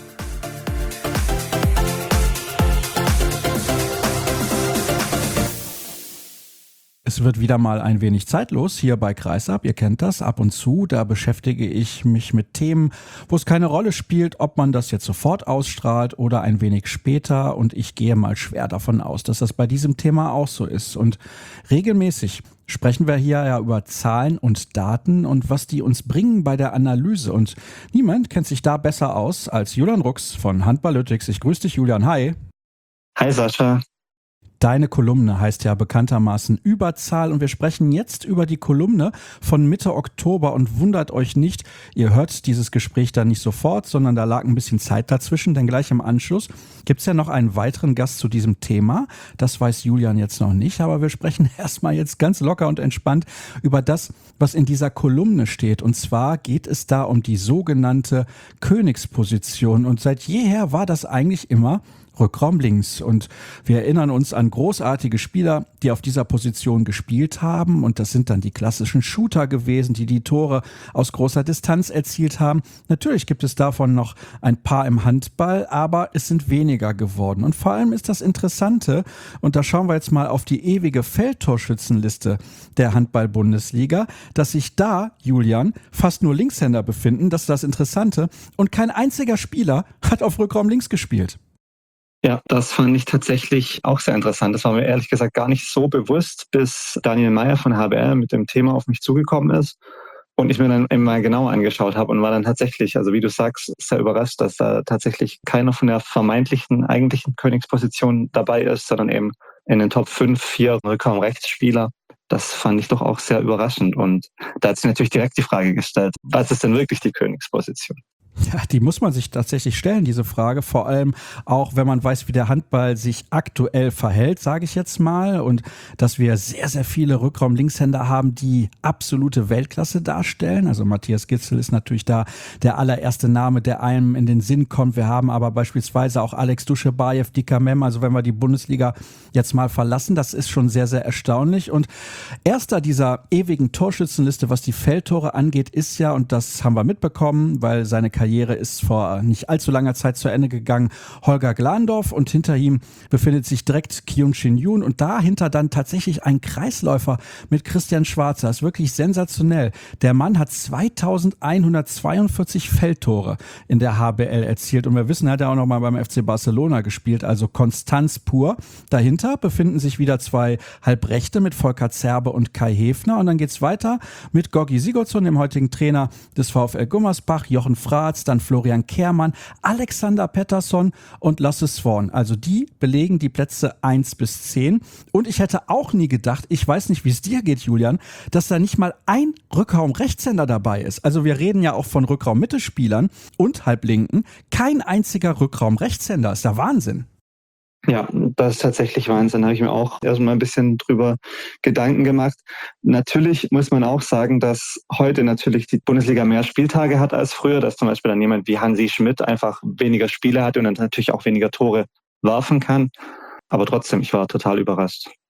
Es wird wieder mal ein wenig zeitlos hier bei Kreisab. Ihr kennt das ab und zu. Da beschäftige ich mich mit Themen, wo es keine Rolle spielt, ob man das jetzt sofort ausstrahlt oder ein wenig später. Und ich gehe mal schwer davon aus, dass das bei diesem Thema auch so ist. Und regelmäßig sprechen wir hier ja über Zahlen und Daten und was die uns bringen bei der Analyse. Und niemand kennt sich da besser aus als Julian Rux von Handballytics. Ich grüße dich, Julian. Hi. Hi, Sascha. Deine Kolumne heißt ja bekanntermaßen Überzahl und wir sprechen jetzt über die Kolumne von Mitte Oktober und wundert euch nicht, ihr hört dieses Gespräch dann nicht sofort, sondern da lag ein bisschen Zeit dazwischen, denn gleich im Anschluss gibt's ja noch einen weiteren Gast zu diesem Thema. Das weiß Julian jetzt noch nicht, aber wir sprechen erstmal jetzt ganz locker und entspannt über das, was in dieser Kolumne steht. Und zwar geht es da um die sogenannte Königsposition und seit jeher war das eigentlich immer Rückraum links. Und wir erinnern uns an großartige Spieler, die auf dieser Position gespielt haben. Und das sind dann die klassischen Shooter gewesen, die die Tore aus großer Distanz erzielt haben. Natürlich gibt es davon noch ein paar im Handball, aber es sind weniger geworden. Und vor allem ist das Interessante, und da schauen wir jetzt mal auf die ewige Feldtorschützenliste der Handball-Bundesliga, dass sich da, Julian, fast nur Linkshänder befinden. Das ist das Interessante. Und kein einziger Spieler hat auf Rückraum links gespielt. Ja, das fand ich tatsächlich auch sehr interessant. Das war mir ehrlich gesagt gar nicht so bewusst, bis Daniel Meyer von H B R mit dem Thema auf mich zugekommen ist und ich mir dann eben mal genauer angeschaut habe und war dann tatsächlich, also wie du sagst, sehr überrascht, dass da tatsächlich keiner von der vermeintlichen eigentlichen Königsposition dabei ist, sondern eben in den Top fünf, vier Rückraum-Rechtsspieler. Das fand ich doch auch sehr überraschend und da hat sich natürlich direkt die Frage gestellt, was ist denn wirklich die Königsposition? Ja, die muss man sich tatsächlich stellen, diese Frage. Vor allem auch, wenn man weiß, wie der Handball sich aktuell verhält, sage ich jetzt mal. Und dass wir sehr, sehr viele Rückraum-Linkshänder haben, die absolute Weltklasse darstellen. Also Matthias Gitzel ist natürlich da der allererste Name, der einem in den Sinn kommt. Wir haben aber beispielsweise auch Alex Duschebaev, Dika Mem. Also wenn wir die Bundesliga jetzt mal verlassen, das ist schon sehr, sehr erstaunlich. Und erster dieser ewigen Torschützenliste, was die Feldtore angeht, ist ja, und das haben wir mitbekommen, weil seine Karriere ist vor nicht allzu langer Zeit zu Ende gegangen, Holger Glandorf, und hinter ihm befindet sich direkt Kyung Shin Yoon und dahinter dann tatsächlich ein Kreisläufer mit Christian Schwarzer. Das ist wirklich sensationell. Der Mann hat zweitausendeinhundertzweiundvierzig Feldtore in der H B L erzielt und wir wissen, er hat ja auch noch mal beim F C Barcelona gespielt, also Konstanz pur. Dahinter befinden sich wieder zwei Halbrechte mit Volker Zerbe und Kai Hefner und dann geht's weiter mit Gorgi Sigurdsson, dem heutigen Trainer des VfL Gummersbach, Jochen Fratz, dann Florian Kehrmann, Alexander Pettersson und Lasse Swan. Also die belegen die Plätze eins bis zehn. Und ich hätte auch nie gedacht, ich weiß nicht, wie es dir geht, Julian, dass da nicht mal ein Rückraum-Rechtshänder dabei ist. Also wir reden ja auch von Rückraum-Mittelspielern und Halblinken. Kein einziger Rückraum-Rechtshänder. Ist ja Wahnsinn. Ja, das ist tatsächlich Wahnsinn. Da habe ich mir auch erstmal ein bisschen drüber Gedanken gemacht. Natürlich muss man auch sagen, dass heute natürlich die Bundesliga mehr Spieltage hat als früher, dass zum Beispiel dann jemand wie Hansi Schmidt einfach weniger Spiele hat und dann natürlich auch weniger Tore werfen kann. Aber trotzdem, ich war total überrascht.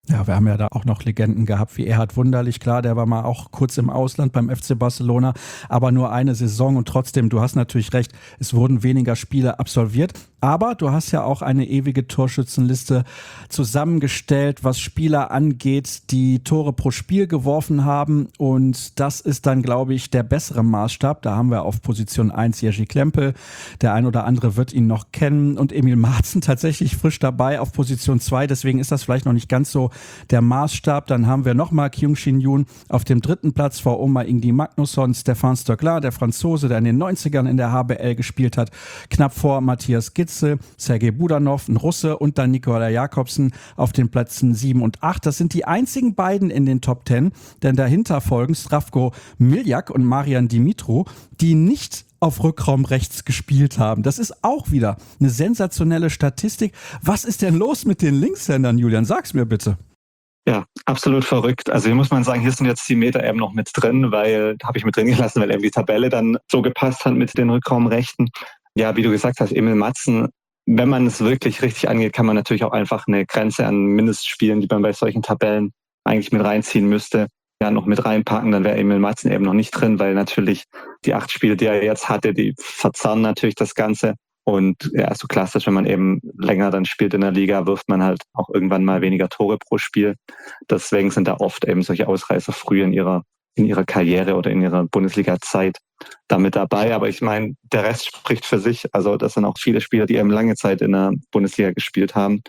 Ja, wir haben ja da auch noch Legenden gehabt, wie Erhard Wunderlich, klar, der war mal auch kurz im Ausland beim F C Barcelona, aber nur eine Saison und trotzdem, du hast natürlich recht, es wurden weniger Spiele absolviert, aber du hast ja auch eine ewige Torschützenliste zusammengestellt, was Spieler angeht, die Tore pro Spiel geworfen haben und das ist dann, glaube ich, der bessere Maßstab. Da haben wir auf Position eins Jerzy Klempel, der ein oder andere wird ihn noch kennen und Emil Marzen tatsächlich frisch dabei auf Position zwei, deswegen ist das vielleicht noch nicht ganz so der Maßstab. Dann haben wir nochmal Kyung Shin Yoon auf dem dritten Platz vor Oma Ingdi Magnusson, Stefan Stöckler, der Franzose, der in den neunzigern in der H B L gespielt hat, knapp vor Matthias Gitzel, Sergej Budanov, ein Russe und dann Nikolai Jakobsen auf den Plätzen sieben und acht. Das sind die einzigen beiden in den Top zehn, denn dahinter folgen Zdravko Miljak und Marian Dimitru, die nicht auf Rückraum rechts gespielt haben. Das ist auch wieder eine sensationelle Statistik. Was ist denn los mit den Linkshändern, Julian? Sag's mir bitte. Ja, absolut verrückt. Also hier muss man sagen, hier sind jetzt die Meter eben noch mit drin, weil, habe ich mit drin gelassen, weil eben die Tabelle dann so gepasst hat mit den Rückraumrechten. Ja, wie du gesagt hast, Emil Marzen, wenn man es wirklich richtig angeht, kann man natürlich auch einfach eine Grenze an Mindestspielen, die man bei solchen Tabellen eigentlich mit reinziehen müsste, ja noch mit reinpacken, dann wäre Emil Marzen eben noch nicht drin, weil natürlich die acht Spiele, die er jetzt hatte, die verzerren natürlich das Ganze. Und ja, so klassisch, wenn man eben länger dann spielt in der Liga, wirft man halt auch irgendwann mal weniger Tore pro Spiel. Deswegen sind da oft eben solche Ausreißer früh in ihrer, in ihrer Karriere oder in ihrer Bundesliga-Zeit damit dabei. Aber ich meine, der Rest spricht für sich. Also das sind auch viele Spieler, die eben lange Zeit in der Bundesliga gespielt haben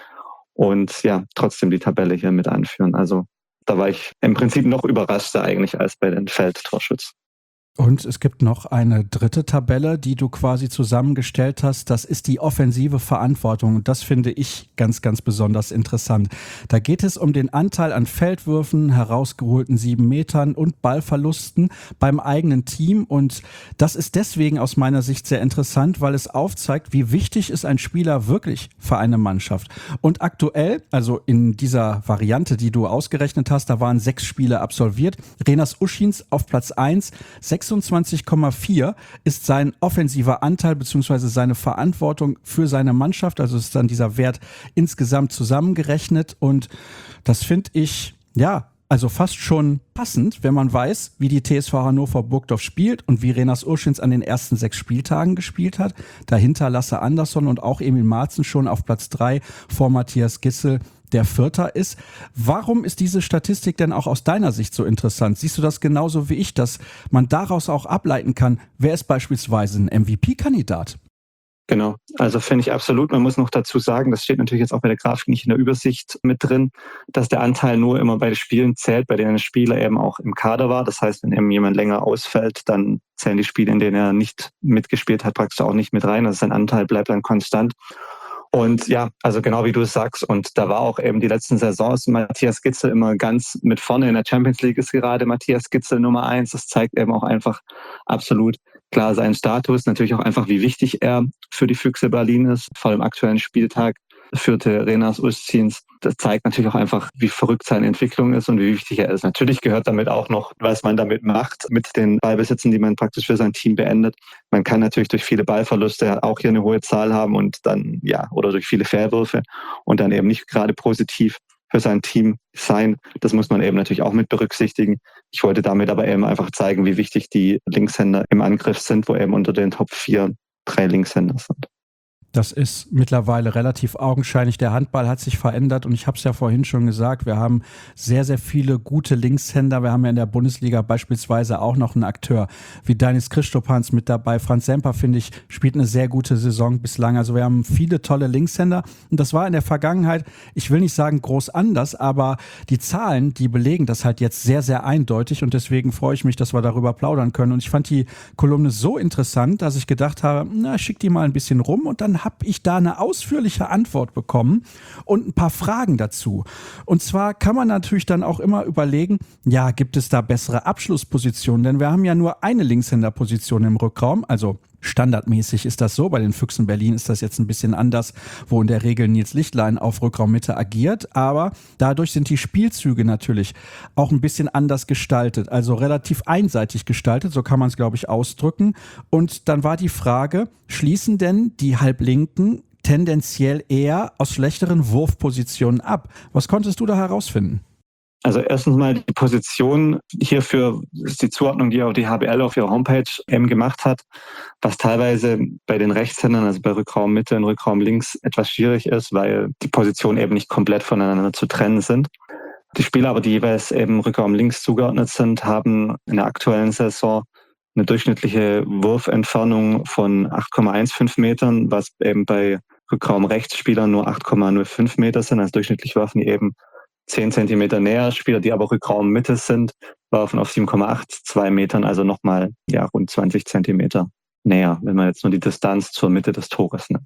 und ja, trotzdem die Tabelle hier mit anführen. Also da war ich im Prinzip noch überraschter eigentlich als bei den Feldtorschützen. Und es gibt noch eine dritte Tabelle, die du quasi zusammengestellt hast. Das ist die offensive Verantwortung. Und das finde ich ganz, ganz besonders interessant. Da geht es um den Anteil an Feldwürfen, herausgeholten sieben Metern und Ballverlusten beim eigenen Team. Und das ist deswegen aus meiner Sicht sehr interessant, weil es aufzeigt, wie wichtig ist ein Spieler wirklich für eine Mannschaft. Und aktuell, also in dieser Variante, die du ausgerechnet hast, da waren sechs Spiele absolviert. Renas Uschins auf Platz eins, sechsundzwanzig Komma vier ist sein offensiver Anteil bzw. seine Verantwortung für seine Mannschaft. Also ist dann dieser Wert insgesamt zusammengerechnet und das finde ich, ja, also fast schon passend, wenn man weiß, wie die T S V Hannover Burgdorf spielt und wie Renas Uschins an den ersten sechs Spieltagen gespielt hat. Dahinter Lasse Andersson und auch Emil Marzen schon auf Platz drei vor Matthias Gitzel, der Vierter ist. Warum ist diese Statistik denn auch aus deiner Sicht so interessant? Siehst du das genauso wie ich, dass man daraus auch ableiten kann, wer ist beispielsweise ein M V P-Kandidat? Genau, also finde ich absolut. Man muss noch dazu sagen, das steht natürlich jetzt auch bei der Grafik nicht in der Übersicht mit drin, dass der Anteil nur immer bei den Spielen zählt, bei denen der Spieler eben auch im Kader war. Das heißt, wenn eben jemand länger ausfällt, dann zählen die Spiele, in denen er nicht mitgespielt hat, praktisch auch nicht mit rein. Also sein Anteil bleibt dann konstant. Und ja, also genau wie du es sagst, und da war auch eben die letzten Saisons Matthias Gitzel immer ganz mit vorne. In der Champions League ist gerade Matthias Gitzel Nummer eins. Das zeigt eben auch einfach absolut klar seinen Status, natürlich auch einfach, wie wichtig er für die Füchse Berlin ist. Vor dem aktuellen Spieltag führte Renas Uschins. Das zeigt natürlich auch einfach, wie verrückt seine Entwicklung ist und wie wichtig er ist. Natürlich gehört damit auch noch, was man damit macht, mit den Ballbesitzen, die man praktisch für sein Team beendet. Man kann natürlich durch viele Ballverluste auch hier eine hohe Zahl haben und dann, ja, oder durch viele Fehlwürfe und dann eben nicht gerade positiv für sein Team sein. Das muss man eben natürlich auch mit berücksichtigen. Ich wollte damit aber eben einfach zeigen, wie wichtig die Linkshänder im Angriff sind, wo eben unter den Top vier drei Linkshänder sind. Das ist mittlerweile relativ augenscheinlich. Der Handball hat sich verändert und ich habe es ja vorhin schon gesagt, wir haben sehr, sehr viele gute Linkshänder. Wir haben ja in der Bundesliga beispielsweise auch noch einen Akteur wie Danis Christopans mit dabei. Franz Semper, finde ich, spielt eine sehr gute Saison bislang. Also wir haben viele tolle Linkshänder und das war in der Vergangenheit, ich will nicht sagen groß anders, aber die Zahlen, die belegen das halt jetzt sehr, sehr eindeutig und deswegen freue ich mich, dass wir darüber plaudern können. Und ich fand die Kolumne so interessant, dass ich gedacht habe, na, schick die mal ein bisschen rum und dann habe ich da eine ausführliche Antwort bekommen und ein paar Fragen dazu. Und zwar kann man natürlich dann auch immer überlegen, ja, gibt es da bessere Abschlusspositionen? Denn wir haben ja nur eine Linkshänderposition im Rückraum, also standardmäßig ist das so, bei den Füchsen Berlin ist das jetzt ein bisschen anders, wo in der Regel Nils Lichtlein auf Rückraummitte agiert, aber dadurch sind die Spielzüge natürlich auch ein bisschen anders gestaltet, also relativ einseitig gestaltet, so kann man es, glaube ich, ausdrücken. Und dann war die Frage, schließen denn die Halblinken tendenziell eher aus schlechteren Wurfpositionen ab. Was konntest du da herausfinden? Also erstens mal die Position hierfür ist die Zuordnung, die auch die H B L auf ihrer Homepage eben gemacht hat, was teilweise bei den Rechtshändern, also bei Rückraum Mitte und Rückraum Links etwas schwierig ist, weil die Positionen eben nicht komplett voneinander zu trennen sind. Die Spieler aber, die jeweils eben Rückraum Links zugeordnet sind, haben in der aktuellen Saison eine durchschnittliche Wurfentfernung von acht Komma fünfzehn Metern, was eben bei Rückraum Rechtsspielern nur acht Komma null fünf Meter sind. Also durchschnittlich werfen die eben zehn Zentimeter näher. Spieler, die aber Rückraum Mitte sind, werfen auf sieben Komma zweiundachtzig Metern, also nochmal ja, rund zwanzig Zentimeter näher, wenn man jetzt nur die Distanz zur Mitte des Tores nimmt.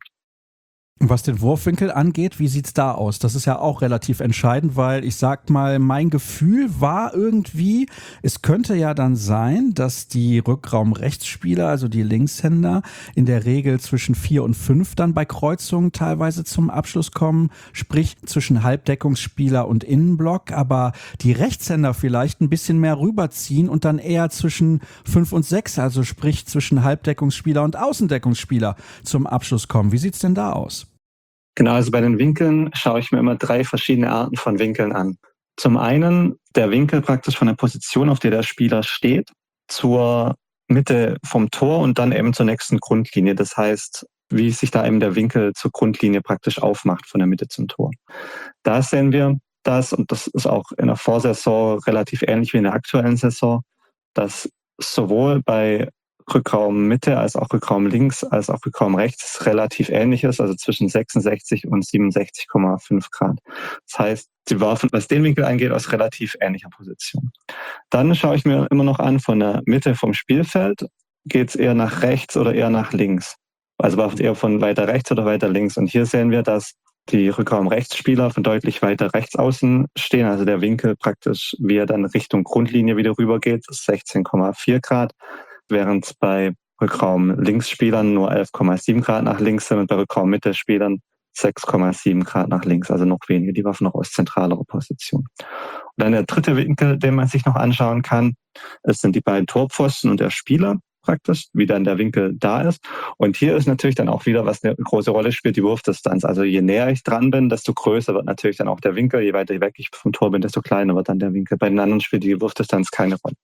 Was den Wurfwinkel angeht, wie sieht's da aus? Das ist ja auch relativ entscheidend, weil ich sag mal, mein Gefühl war irgendwie, es könnte ja dann sein, dass die Rückraum-Rechtsspieler, also die Linkshänder, in der Regel zwischen vier und fünf dann bei Kreuzungen teilweise zum Abschluss kommen, sprich zwischen Halbdeckungsspieler und Innenblock, aber die Rechtshänder vielleicht ein bisschen mehr rüberziehen und dann eher zwischen fünf und sechs, also sprich zwischen Halbdeckungsspieler und Außendeckungsspieler zum Abschluss kommen. Wie sieht's denn da aus? Genau, also bei den Winkeln schaue ich mir immer drei verschiedene Arten von Winkeln an. Zum einen der Winkel praktisch von der Position, auf der der Spieler steht, zur Mitte vom Tor und dann eben zur nächsten Grundlinie. Das heißt, wie sich da eben der Winkel zur Grundlinie praktisch aufmacht von der Mitte zum Tor. Da sehen wir das, und das ist auch in der Vorsaison relativ ähnlich wie in der aktuellen Saison, dass sowohl bei Rückraum Mitte als auch Rückraum links als auch Rückraum rechts relativ ähnlich ist, also zwischen sechsundsechzig und siebenundsechzig Komma fünf Grad. Das heißt, sie werfen, was den Winkel angeht, aus relativ ähnlicher Position. Dann schaue ich mir immer noch an, von der Mitte vom Spielfeld geht es eher nach rechts oder eher nach links. Also werfen eher von weiter rechts oder weiter links. Und hier sehen wir, dass die Rückraum-Rechtsspieler von deutlich weiter rechts außen stehen, also der Winkel praktisch, wie er dann Richtung Grundlinie wieder rübergeht, ist sechzehn Komma vier Grad. Während bei Rückraum-Linksspielern nur elf Komma sieben Grad nach links sind und bei Rückraum-Mitte-Spielern sechs Komma sieben Grad nach links, also noch weniger. Die werfen noch aus zentralerer Position. Und dann der dritte Winkel, den man sich noch anschauen kann, es sind die beiden Torpfosten und der Spieler praktisch, wie dann der Winkel da ist. Und hier ist natürlich dann auch wieder, was eine große Rolle spielt, die Wurfdistanz. Also je näher ich dran bin, desto größer wird natürlich dann auch der Winkel. Je weiter weg ich vom Tor bin, desto kleiner wird dann der Winkel. Bei den anderen spielt die Wurfdistanz keine Rolle.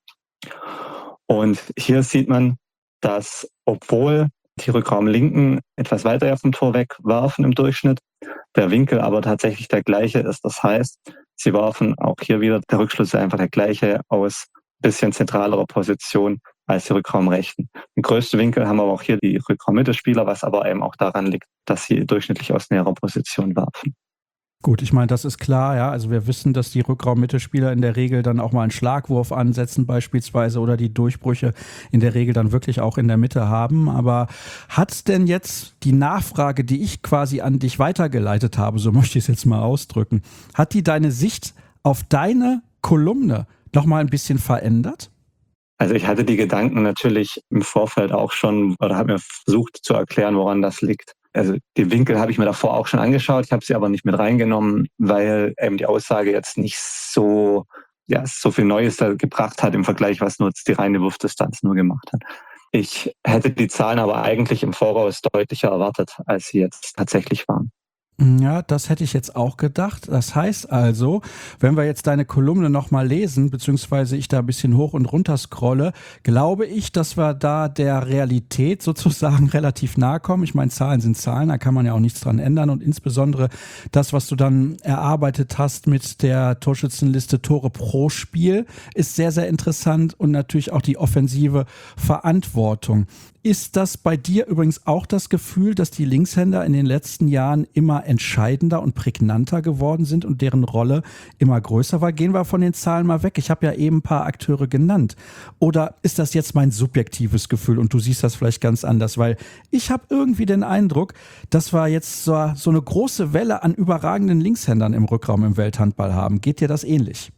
Und hier sieht man, dass obwohl die Rückraumlinken etwas weiter vom Tor wegwerfen im Durchschnitt, der Winkel aber tatsächlich der gleiche ist. Das heißt, sie werfen auch hier wieder, der Rückschluss ist einfach der gleiche aus ein bisschen zentralerer Position als die Rückraumrechten. Den größten Winkel haben aber auch hier die Rückraum-Mitte-Spieler, was aber eben auch daran liegt, dass sie durchschnittlich aus näherer Position werfen. Gut, ich meine, das ist klar, ja. Also wir wissen, dass die Rückraum-Mitte-Spieler in der Regel dann auch mal einen Schlagwurf ansetzen beispielsweise oder die Durchbrüche in der Regel dann wirklich auch in der Mitte haben. Aber hat denn jetzt die Nachfrage, die ich quasi an dich weitergeleitet habe, so möchte ich es jetzt mal ausdrücken, hat die deine Sicht auf deine Kolumne nochmal ein bisschen verändert? Also ich hatte die Gedanken natürlich im Vorfeld auch schon oder habe mir versucht zu erklären, woran das liegt. Also die Winkel habe ich mir davor auch schon angeschaut, ich habe sie aber nicht mit reingenommen, weil eben die Aussage jetzt nicht so, ja, so viel Neues da gebracht hat im Vergleich, was nur die reine Wurfdistanz nur gemacht hat. Ich hätte die Zahlen aber eigentlich im Voraus deutlicher erwartet, als sie jetzt tatsächlich waren. Ja, das hätte ich jetzt auch gedacht. Das heißt also, wenn wir jetzt deine Kolumne nochmal lesen, beziehungsweise ich da ein bisschen hoch und runter scrolle, glaube ich, dass wir da der Realität sozusagen relativ nahe kommen. Ich meine, Zahlen sind Zahlen, da kann man ja auch nichts dran ändern. Und insbesondere das, was du dann erarbeitet hast mit der Torschützenliste Tore pro Spiel, ist sehr, sehr interessant und natürlich auch die offensive Verantwortung. Ist das bei dir übrigens auch das Gefühl, dass die Linkshänder in den letzten Jahren immer entscheidender und prägnanter geworden sind und deren Rolle immer größer war? Gehen wir von den Zahlen mal weg. Ich habe ja eben ein paar Akteure genannt. Oder ist das jetzt mein subjektives Gefühl und du siehst das vielleicht ganz anders? Weil ich habe irgendwie den Eindruck, dass wir jetzt so, so eine große Welle an überragenden Linkshändern im Rückraum im Welthandball haben. Geht dir das ähnlich?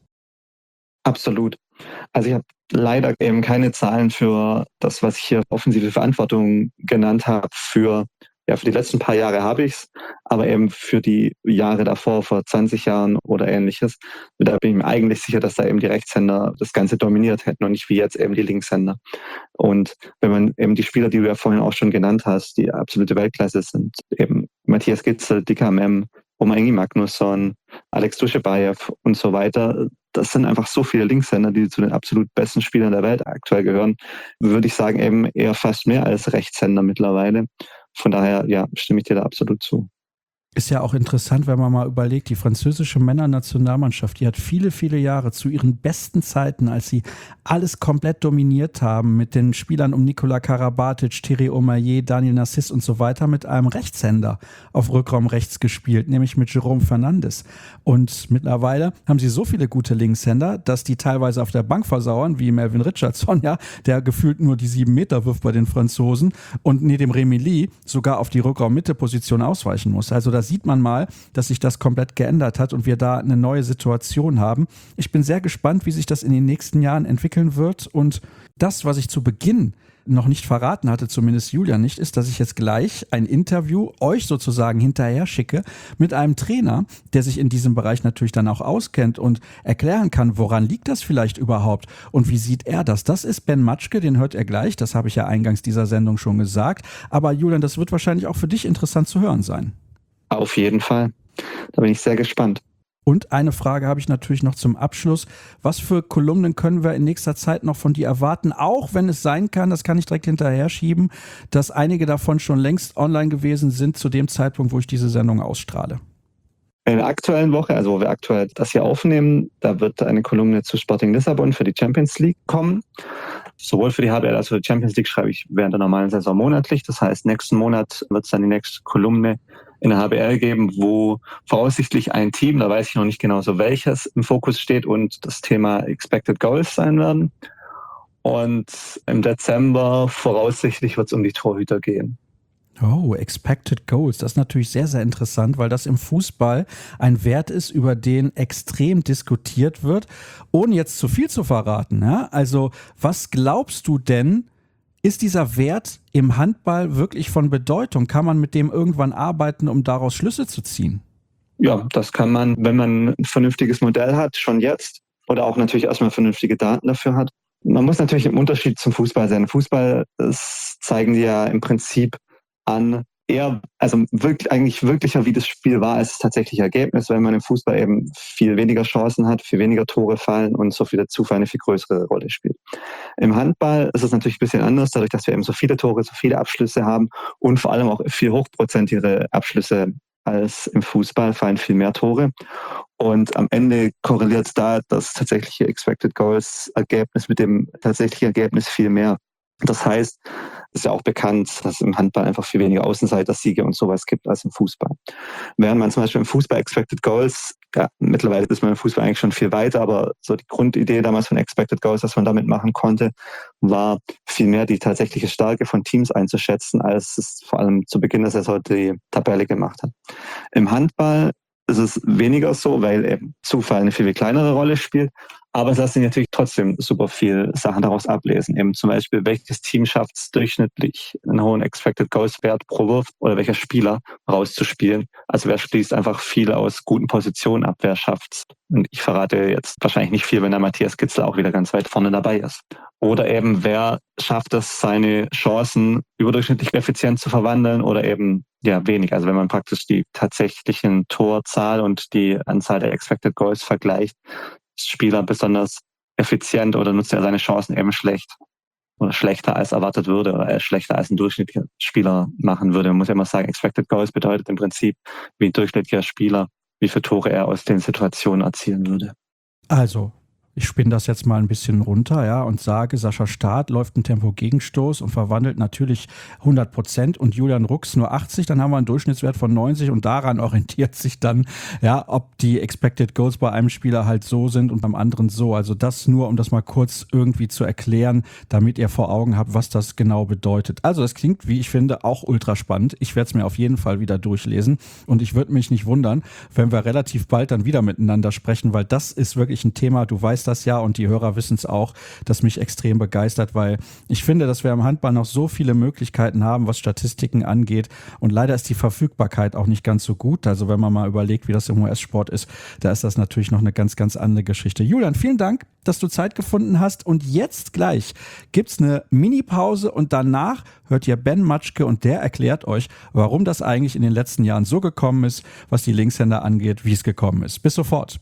Absolut. Also ich habe leider eben keine Zahlen für das, was ich hier offensive Verantwortung genannt habe. Für, ja, für die letzten paar Jahre habe ich es, aber eben für die Jahre davor, vor zwanzig Jahren oder ähnliches, da bin ich mir eigentlich sicher, dass da eben die Rechtshänder das Ganze dominiert hätten und nicht wie jetzt eben die Linkshänder. Und wenn man eben die Spieler, die du ja vorhin auch schon genannt hast, die absolute Weltklasse sind, eben Matthias Gitzel, Dika Mem, Oma Ingi Magnusson, Alex Duschebaev und so weiter. Das sind einfach so viele Linkshänder, die zu den absolut besten Spielern der Welt aktuell gehören. Würde ich sagen, eben eher fast mehr als Rechtshänder mittlerweile. Von daher, ja, stimme ich dir da absolut zu. Ist ja auch interessant, wenn man mal überlegt, die französische Männernationalmannschaft, die hat viele, viele Jahre zu ihren besten Zeiten, als sie alles komplett dominiert haben, mit den Spielern um Nikola Karabatic, Thierry Omeyer, Daniel Narcisse und so weiter, mit einem Rechtshänder auf Rückraum rechts gespielt, nämlich mit Jérôme Fernandes. Und mittlerweile haben sie so viele gute Linkshänder, dass die teilweise auf der Bank versauern, wie Melvin Richardson, ja, der gefühlt nur die sieben Meter wirft bei den Franzosen und Nedem Remili sogar auf die Rückraum-Mitte-Position ausweichen muss. Also da sieht man mal, dass sich das komplett geändert hat und wir da eine neue Situation haben. Ich bin sehr gespannt, wie sich das in den nächsten Jahren entwickeln wird. Und das, was ich zu Beginn noch nicht verraten hatte, zumindest Julian nicht, ist, dass ich jetzt gleich ein Interview euch sozusagen hinterher schicke mit einem Trainer, der sich in diesem Bereich natürlich dann auch auskennt und erklären kann, woran liegt das vielleicht überhaupt und wie sieht er das? Das ist Ben Matschke, den hört er gleich, das habe ich ja eingangs dieser Sendung schon gesagt. Aber Julian, das wird wahrscheinlich auch für dich interessant zu hören sein. Auf jeden Fall. Da bin ich sehr gespannt. Und eine Frage habe ich natürlich noch zum Abschluss. Was für Kolumnen können wir in nächster Zeit noch von dir erwarten? Auch wenn es sein kann, das kann ich direkt hinterher schieben, dass einige davon schon längst online gewesen sind zu dem Zeitpunkt, wo ich diese Sendung ausstrahle. In der aktuellen Woche, also wo wir aktuell das hier aufnehmen, da wird eine Kolumne zu Sporting Lissabon für die Champions League kommen. Sowohl für die H B L als auch für die Champions League schreibe ich während der normalen Saison monatlich. Das heißt, nächsten Monat wird es dann die nächste Kolumne in der H B L geben, wo voraussichtlich ein Team, da weiß ich noch nicht genau so welches, im Fokus steht und das Thema Expected Goals sein werden. Und im Dezember voraussichtlich wird es um die Torhüter gehen. Oh, Expected Goals, das ist natürlich sehr, sehr interessant, weil das im Fußball ein Wert ist, über den extrem diskutiert wird, ohne jetzt zu viel zu verraten. Ja? Also was glaubst du denn, ist dieser Wert im Handball wirklich von Bedeutung? Kann man mit dem irgendwann arbeiten, um daraus Schlüsse zu ziehen? Ja, das kann man, wenn man ein vernünftiges Modell hat, schon jetzt oder auch natürlich erstmal vernünftige Daten dafür hat. Man muss natürlich im Unterschied zum Fußball sein. Fußball, das zeigen die ja im Prinzip an, eher, also wirklich, eigentlich wirklicher, wie das Spiel war, als das tatsächliche Ergebnis, weil man im Fußball eben viel weniger Chancen hat, viel weniger Tore fallen und so viel Zufall eine viel größere Rolle spielt. Im Handball ist es natürlich ein bisschen anders, dadurch, dass wir eben so viele Tore, so viele Abschlüsse haben und vor allem auch viel hochprozentigere Abschlüsse als im Fußball, fallen viel mehr Tore. Und am Ende korreliert da das tatsächliche Expected Goals Ergebnis mit dem tatsächlichen Ergebnis viel mehr. Das heißt, es ist ja auch bekannt, dass es im Handball einfach viel weniger Außenseiter-Siege und sowas gibt als im Fußball. Während man zum Beispiel im Fußball Expected Goals, ja, mittlerweile ist man im Fußball eigentlich schon viel weiter, aber so die Grundidee damals von Expected Goals, was man damit machen konnte, war vielmehr die tatsächliche Stärke von Teams einzuschätzen, als es vor allem zu Beginn der Saison die Tabelle gemacht hat. Im Handball ist es weniger so, weil eben Zufall eine viel kleinere Rolle spielt. Aber es lassen sich natürlich trotzdem super viel Sachen daraus ablesen. Eben zum Beispiel, welches Team schafft es durchschnittlich, einen hohen Expected Goals Wert pro Wurf oder welcher Spieler rauszuspielen. Also wer schließt einfach viel aus guten Positionen ab, wer schafft es. Und ich verrate jetzt wahrscheinlich nicht viel, wenn der Matthias Gitzel auch wieder ganz weit vorne dabei ist. Oder eben, wer schafft es, seine Chancen überdurchschnittlich effizient zu verwandeln oder eben ja wenig. Also wenn man praktisch die tatsächlichen Torzahl und die Anzahl der Expected Goals vergleicht, Spieler besonders effizient oder nutzt er seine Chancen eben schlecht oder schlechter als erwartet würde oder schlechter als ein durchschnittlicher Spieler machen würde. Man muss ja immer sagen, Expected Goals bedeutet im Prinzip, wie ein durchschnittlicher Spieler, wie viele Tore er aus den Situationen erzielen würde. Also, ich spinne das jetzt mal ein bisschen runter, ja, und sage, Sascha Staat läuft einen Tempo-Gegenstoß und verwandelt natürlich hundert Prozent und Julian Rux nur achtzig, dann haben wir einen Durchschnittswert von neunzig und daran orientiert sich dann, ja, ob die Expected Goals bei einem Spieler halt so sind und beim anderen so. Also das nur, um das mal kurz irgendwie zu erklären, damit ihr vor Augen habt, was das genau bedeutet. Also das klingt, wie ich finde, auch ultra spannend. Ich werde es mir auf jeden Fall wieder durchlesen und ich würde mich nicht wundern, wenn wir relativ bald dann wieder miteinander sprechen, weil das ist wirklich ein Thema, du weißt weiß das ja und die Hörer wissen es auch, das mich extrem begeistert, weil ich finde, dass wir im Handball noch so viele Möglichkeiten haben, was Statistiken angeht und leider ist die Verfügbarkeit auch nicht ganz so gut. Also wenn man mal überlegt, wie das im U S-Sport ist, da ist das natürlich noch eine ganz, ganz andere Geschichte. Julian, vielen Dank, dass du Zeit gefunden hast und jetzt gleich gibt's eine Mini-Pause und danach hört ihr Ben Matschke und der erklärt euch, warum das eigentlich in den letzten Jahren so gekommen ist, was die Linkshänder angeht, wie es gekommen ist. Bis sofort.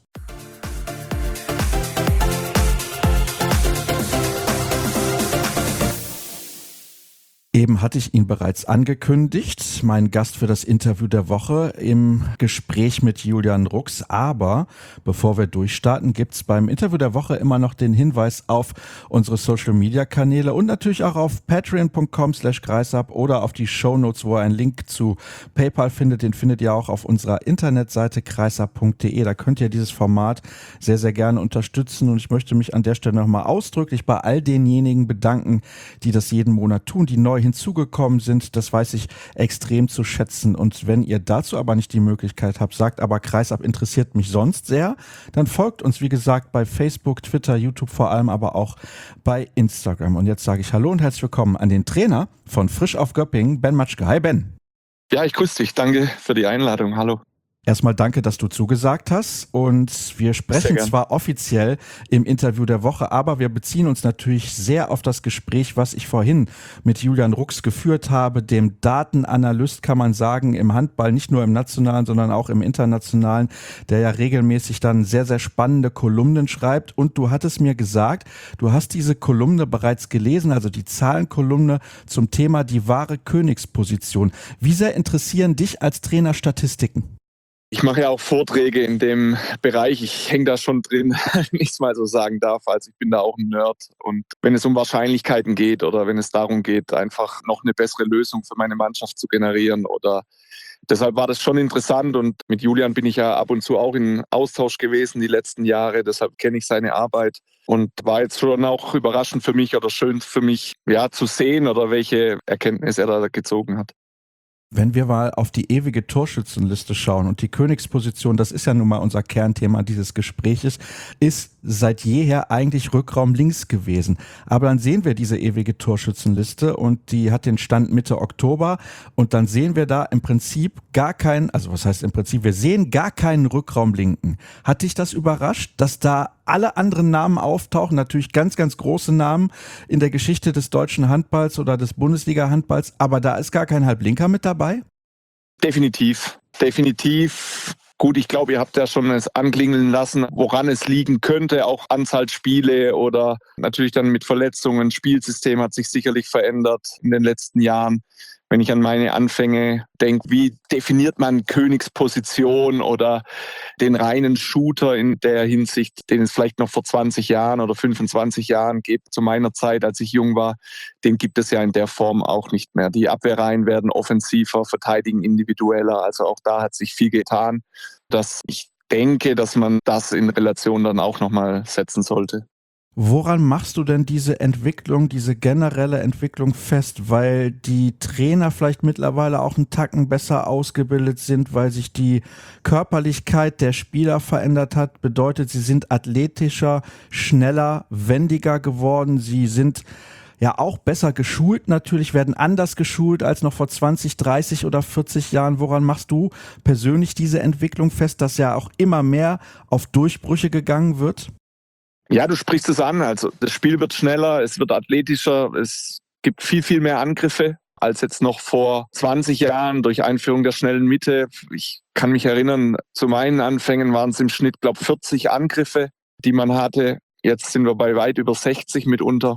Eben hatte ich ihn bereits angekündigt, mein Gast für das Interview der Woche im Gespräch mit Julian Rux. Aber bevor wir durchstarten, gibt's beim Interview der Woche immer noch den Hinweis auf unsere Social-Media-Kanäle und natürlich auch auf patreon punkt com slash kreisab oder auf die Shownotes, wo ihr einen Link zu PayPal findet. Den findet ihr auch auf unserer Internetseite kreisab punkt de. Da könnt ihr dieses Format sehr, sehr gerne unterstützen. Und ich möchte mich an der Stelle nochmal ausdrücklich bei all denjenigen bedanken, die das jeden Monat tun, die neu hinzugekommen sind. Das weiß ich extrem zu schätzen. Und wenn ihr dazu aber nicht die Möglichkeit habt, sagt aber Kreisab interessiert mich sonst sehr, dann folgt uns, wie gesagt, bei Facebook, Twitter, YouTube vor allem, aber auch bei Instagram. Und jetzt sage ich Hallo und herzlich willkommen an den Trainer von Frisch auf Göppingen, Ben Matschke. Hi Ben. Ja, ich grüße dich. Danke für die Einladung. Hallo. Erstmal danke, dass du zugesagt hast und wir sprechen zwar offiziell im Interview der Woche, aber wir beziehen uns natürlich sehr auf das Gespräch, was ich vorhin mit Julian Rux geführt habe, dem Datenanalyst, kann man sagen, im Handball, nicht nur im nationalen, sondern auch im internationalen, der ja regelmäßig dann sehr, sehr spannende Kolumnen schreibt. Und du hattest mir gesagt, du hast diese Kolumne bereits gelesen, also die Zahlenkolumne zum Thema die wahre Königsposition. Wie sehr interessieren dich als Trainer Statistiken? Ich mache ja auch Vorträge in dem Bereich. Ich hänge da schon drin, wenn ich es mal so sagen darf. Also ich bin da auch ein Nerd. Und wenn es um Wahrscheinlichkeiten geht oder wenn es darum geht, einfach noch eine bessere Lösung für meine Mannschaft zu generieren oder deshalb war das schon interessant. Und mit Julian bin ich ja ab und zu auch in Austausch gewesen die letzten Jahre. Deshalb kenne ich seine Arbeit und war jetzt schon auch überraschend für mich oder schön für mich, ja, zu sehen oder welche Erkenntnis er da gezogen hat. Wenn wir mal auf die ewige Torschützenliste schauen und die Königsposition, das ist ja nun mal unser Kernthema dieses Gespräches, ist seit jeher eigentlich Rückraum links gewesen. Aber dann sehen wir diese ewige Torschützenliste und die hat den Stand Mitte Oktober und dann sehen wir da im Prinzip gar keinen, also was heißt im Prinzip, wir sehen gar keinen Rückraum linken. Hat dich das überrascht, dass da alle anderen Namen auftauchen, natürlich ganz, ganz große Namen in der Geschichte des deutschen Handballs oder des Bundesliga-Handballs, aber da ist gar kein Halblinker mit dabei? Definitiv, definitiv. Gut, ich glaube, ihr habt ja schon es anklingeln lassen, woran es liegen könnte, auch Anzahl Spiele oder natürlich dann mit Verletzungen. Spielsystem hat sich sicherlich verändert in den letzten Jahren. Wenn ich an meine Anfänge denke, wie definiert man Königsposition oder den reinen Shooter in der Hinsicht, den es vielleicht noch vor zwanzig Jahren oder fünfundzwanzig Jahren gibt, zu meiner Zeit, als ich jung war, den gibt es ja in der Form auch nicht mehr. Die Abwehrreihen werden offensiver, verteidigen individueller, also auch da hat sich viel getan, dass ich denke, dass man das in Relation dann auch nochmal setzen sollte. Woran machst du denn diese Entwicklung, diese generelle Entwicklung fest? Weil die Trainer vielleicht mittlerweile auch einen Tacken besser ausgebildet sind, weil sich die Körperlichkeit der Spieler verändert hat. Bedeutet, sie sind athletischer, schneller, wendiger geworden. Sie sind ja auch besser geschult natürlich, werden anders geschult als noch vor zwanzig, dreißig oder vierzig Jahren. Woran machst du persönlich diese Entwicklung fest, dass ja auch immer mehr auf Durchbrüche gegangen wird? Ja, du sprichst es an. Also das Spiel wird schneller, es wird athletischer, es gibt viel, viel mehr Angriffe als jetzt noch vor zwanzig Jahren durch Einführung der schnellen Mitte. Ich kann mich erinnern, zu meinen Anfängen waren es im Schnitt, glaube ich, vierzig Angriffe, die man hatte. Jetzt sind wir bei weit über sechzig mitunter.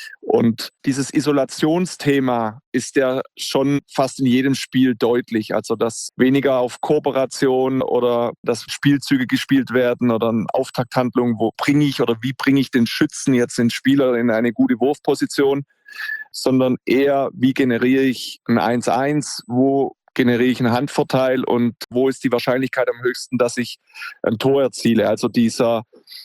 Und dieses Isolationsthema ist ja schon fast in jedem Spiel deutlich. Also dass weniger auf Kooperation oder dass Spielzüge gespielt werden oder eine Auftakthandlung, wo bringe ich oder wie bringe ich den Schützen jetzt den Spieler in eine gute Wurfposition, sondern eher, wie generiere ich ein eins eins, wo generiere ich einen Handvorteil und wo ist die Wahrscheinlichkeit am höchsten, dass ich ein Tor erziele. Also dieser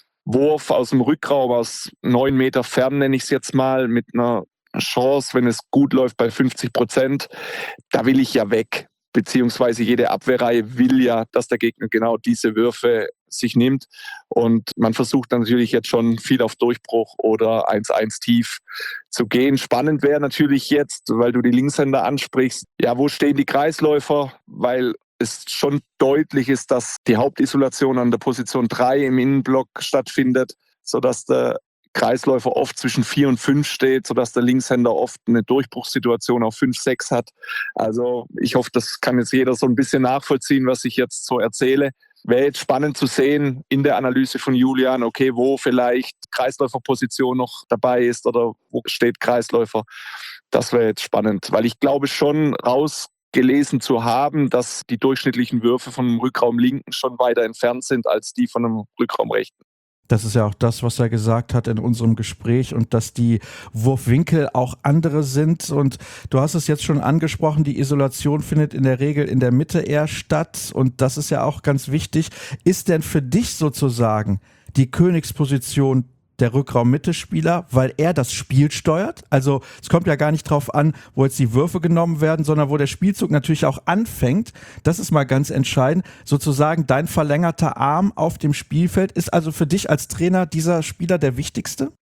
Wurf aus dem Rückraum, aus neun Meter fern, nenne ich es jetzt mal, mit einer Chance, wenn es gut läuft, bei fünfzig Prozent, da will ich ja weg. Beziehungsweise jede Abwehrreihe will ja, dass der Gegner genau diese Würfe sich nimmt. Und man versucht dann natürlich jetzt schon viel auf Durchbruch oder eins eins tief zu gehen. Spannend wäre natürlich jetzt, weil du die Linkshänder ansprichst, ja, wo stehen die Kreisläufer? Weil es schon deutlich ist, dass die Hauptisolation an der Position drei im Innenblock stattfindet, sodass der Kreisläufer oft zwischen vier und fünf steht, sodass der Linkshänder oft eine Durchbruchssituation auf fünf sechs hat. Also ich hoffe, das kann jetzt jeder so ein bisschen nachvollziehen, was ich jetzt so erzähle. Wäre jetzt spannend zu sehen in der Analyse von Julian, okay, wo vielleicht Kreisläuferposition noch dabei ist oder wo steht Kreisläufer. Das wäre jetzt spannend, weil ich glaube schon rausgelesen zu haben, dass die durchschnittlichen Würfe vom Rückraum Linken schon weiter entfernt sind als die von einem Rückraum Rechten. Das ist ja auch das, was er gesagt hat in unserem Gespräch und dass die Wurfwinkel auch andere sind. Und du hast es jetzt schon angesprochen, die Isolation findet in der Regel in der Mitte eher statt. Und das ist ja auch ganz wichtig. Ist denn für dich sozusagen die Königsposition der Rückraum-Mitte-Spieler, weil er das Spiel steuert? Also es kommt ja gar nicht drauf an, wo jetzt die Würfe genommen werden, sondern wo der Spielzug natürlich auch anfängt. Das ist mal ganz entscheidend. Sozusagen dein verlängerter Arm auf dem Spielfeld. Ist also für dich als Trainer dieser Spieler der wichtigste?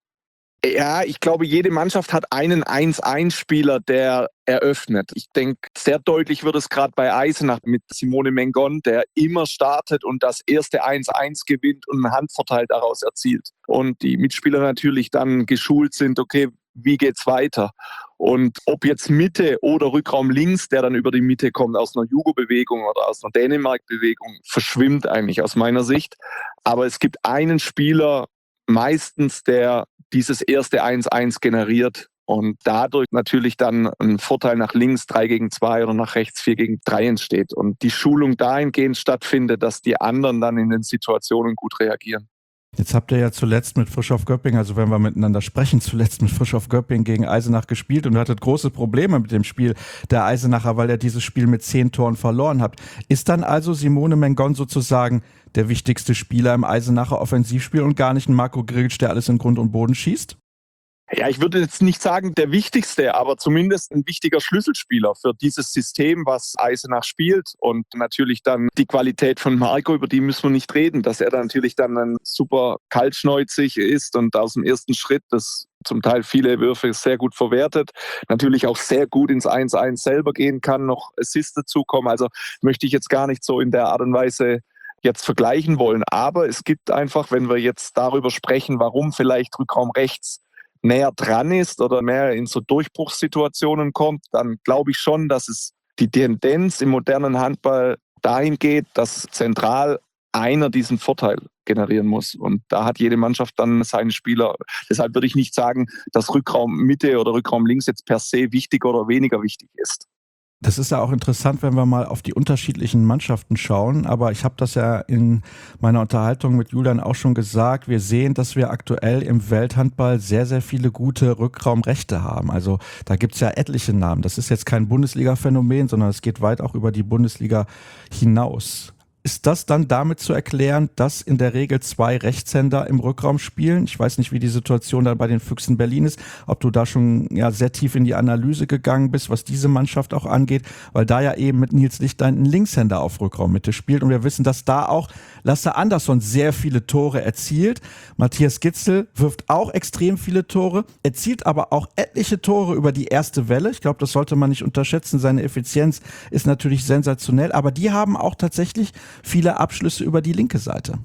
Ja, ich glaube, jede Mannschaft hat einen eins eins Spieler, der eröffnet. Ich denke, sehr deutlich wird es gerade bei Eisenach mit Simone Mengon, der immer startet und das erste eins eins gewinnt und einen Handvorteil daraus erzielt. Und die Mitspieler natürlich dann geschult sind, okay, wie geht's weiter? Und ob jetzt Mitte oder Rückraum links, der dann über die Mitte kommt, aus einer Jugo-Bewegung oder aus einer Dänemark-Bewegung, verschwimmt eigentlich aus meiner Sicht. Aber es gibt einen Spieler, meistens, der dieses erste eins eins generiert und dadurch natürlich dann ein Vorteil nach links drei gegen zwei oder nach rechts vier gegen drei entsteht und die Schulung dahingehend stattfindet, dass die anderen dann in den Situationen gut reagieren. Jetzt habt ihr ja zuletzt mit Frischhoff Göppingen, also wenn wir miteinander sprechen, zuletzt mit Frischhoff Göppingen gegen Eisenach gespielt und hattet große Probleme mit dem Spiel der Eisenacher, weil ihr dieses Spiel mit zehn Toren verloren habt. Ist dann also Simone Mengon sozusagen der wichtigste Spieler im Eisenacher Offensivspiel und gar nicht ein Marco Grilic, der alles in Grund und Boden schießt? Ja, ich würde jetzt nicht sagen der wichtigste, aber zumindest ein wichtiger Schlüsselspieler für dieses System, was Eisenach spielt. Und natürlich dann die Qualität von Marco, über die müssen wir nicht reden, dass er dann natürlich dann ein super kaltschneuzig ist und aus dem ersten Schritt das zum Teil viele Würfe sehr gut verwertet, natürlich auch sehr gut ins eins eins selber gehen kann, noch Assist dazukommen. Also möchte ich jetzt gar nicht so in der Art und Weise jetzt vergleichen wollen. Aber es gibt einfach, wenn wir jetzt darüber sprechen, warum vielleicht Rückraum rechts näher dran ist oder mehr in so Durchbruchssituationen kommt, dann glaube ich schon, dass es die Tendenz im modernen Handball dahin geht, dass zentral einer diesen Vorteil generieren muss. Und da hat jede Mannschaft dann seinen Spieler. Deshalb würde ich nicht sagen, dass Rückraum Mitte oder Rückraum links jetzt per se wichtig oder weniger wichtig ist. Das ist ja auch interessant, wenn wir mal auf die unterschiedlichen Mannschaften schauen. Aber ich habe das ja in meiner Unterhaltung mit Julian auch schon gesagt. Wir sehen, dass wir aktuell im Welthandball sehr, sehr viele gute Rückraumrechte haben. Also da gibt's ja etliche Namen. Das ist jetzt kein Bundesliga-Phänomen, sondern es geht weit auch über die Bundesliga hinaus. Ist das dann damit zu erklären, dass in der Regel zwei Rechtshänder im Rückraum spielen? Ich weiß nicht, wie die Situation dann bei den Füchsen Berlin ist, ob du da schon ja sehr tief in die Analyse gegangen bist, was diese Mannschaft auch angeht, weil da ja eben mit Nils Lichtlein ein Linkshänder auf Rückraummitte spielt und wir wissen, dass da auch Lasse Andersson sehr viele Tore erzielt. Matthias Gitzel wirft auch extrem viele Tore, erzielt aber auch etliche Tore über die erste Welle. Ich glaube, das sollte man nicht unterschätzen. Seine Effizienz ist natürlich sensationell, aber die haben auch tatsächlich viele Abschlüsse über die linke Seite.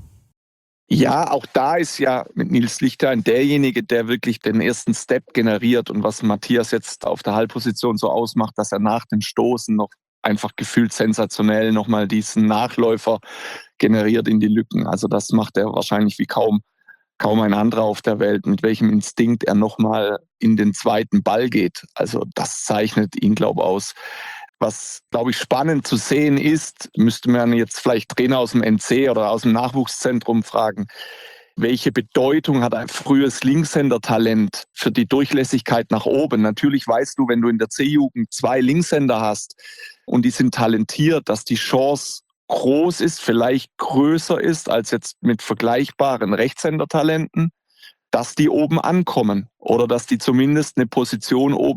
Ja, auch da ist ja mit Nils Lichtlein derjenige, der wirklich den ersten Step generiert und was Matthias jetzt auf der Halbposition so ausmacht, dass er nach dem Stoßen noch einfach gefühlt sensationell nochmal diesen Nachläufer generiert in die Lücken. Also das macht er wahrscheinlich wie kaum, kaum ein anderer auf der Welt, mit welchem Instinkt er nochmal in den zweiten Ball geht. Also das zeichnet ihn, glaube ich, aus. Was, glaube ich, spannend zu sehen ist, müsste man jetzt vielleicht Trainer aus dem N C oder aus dem Nachwuchszentrum fragen, welche Bedeutung hat ein frühes Linkshänder-Talent für die Durchlässigkeit nach oben? Natürlich weißt du, wenn du in der C-Jugend zwei Linkshänder hast und die sind talentiert, dass die Chance groß ist, vielleicht größer ist als jetzt mit vergleichbaren Rechtshänder-Talenten, dass die oben ankommen oder dass die zumindest eine Position oben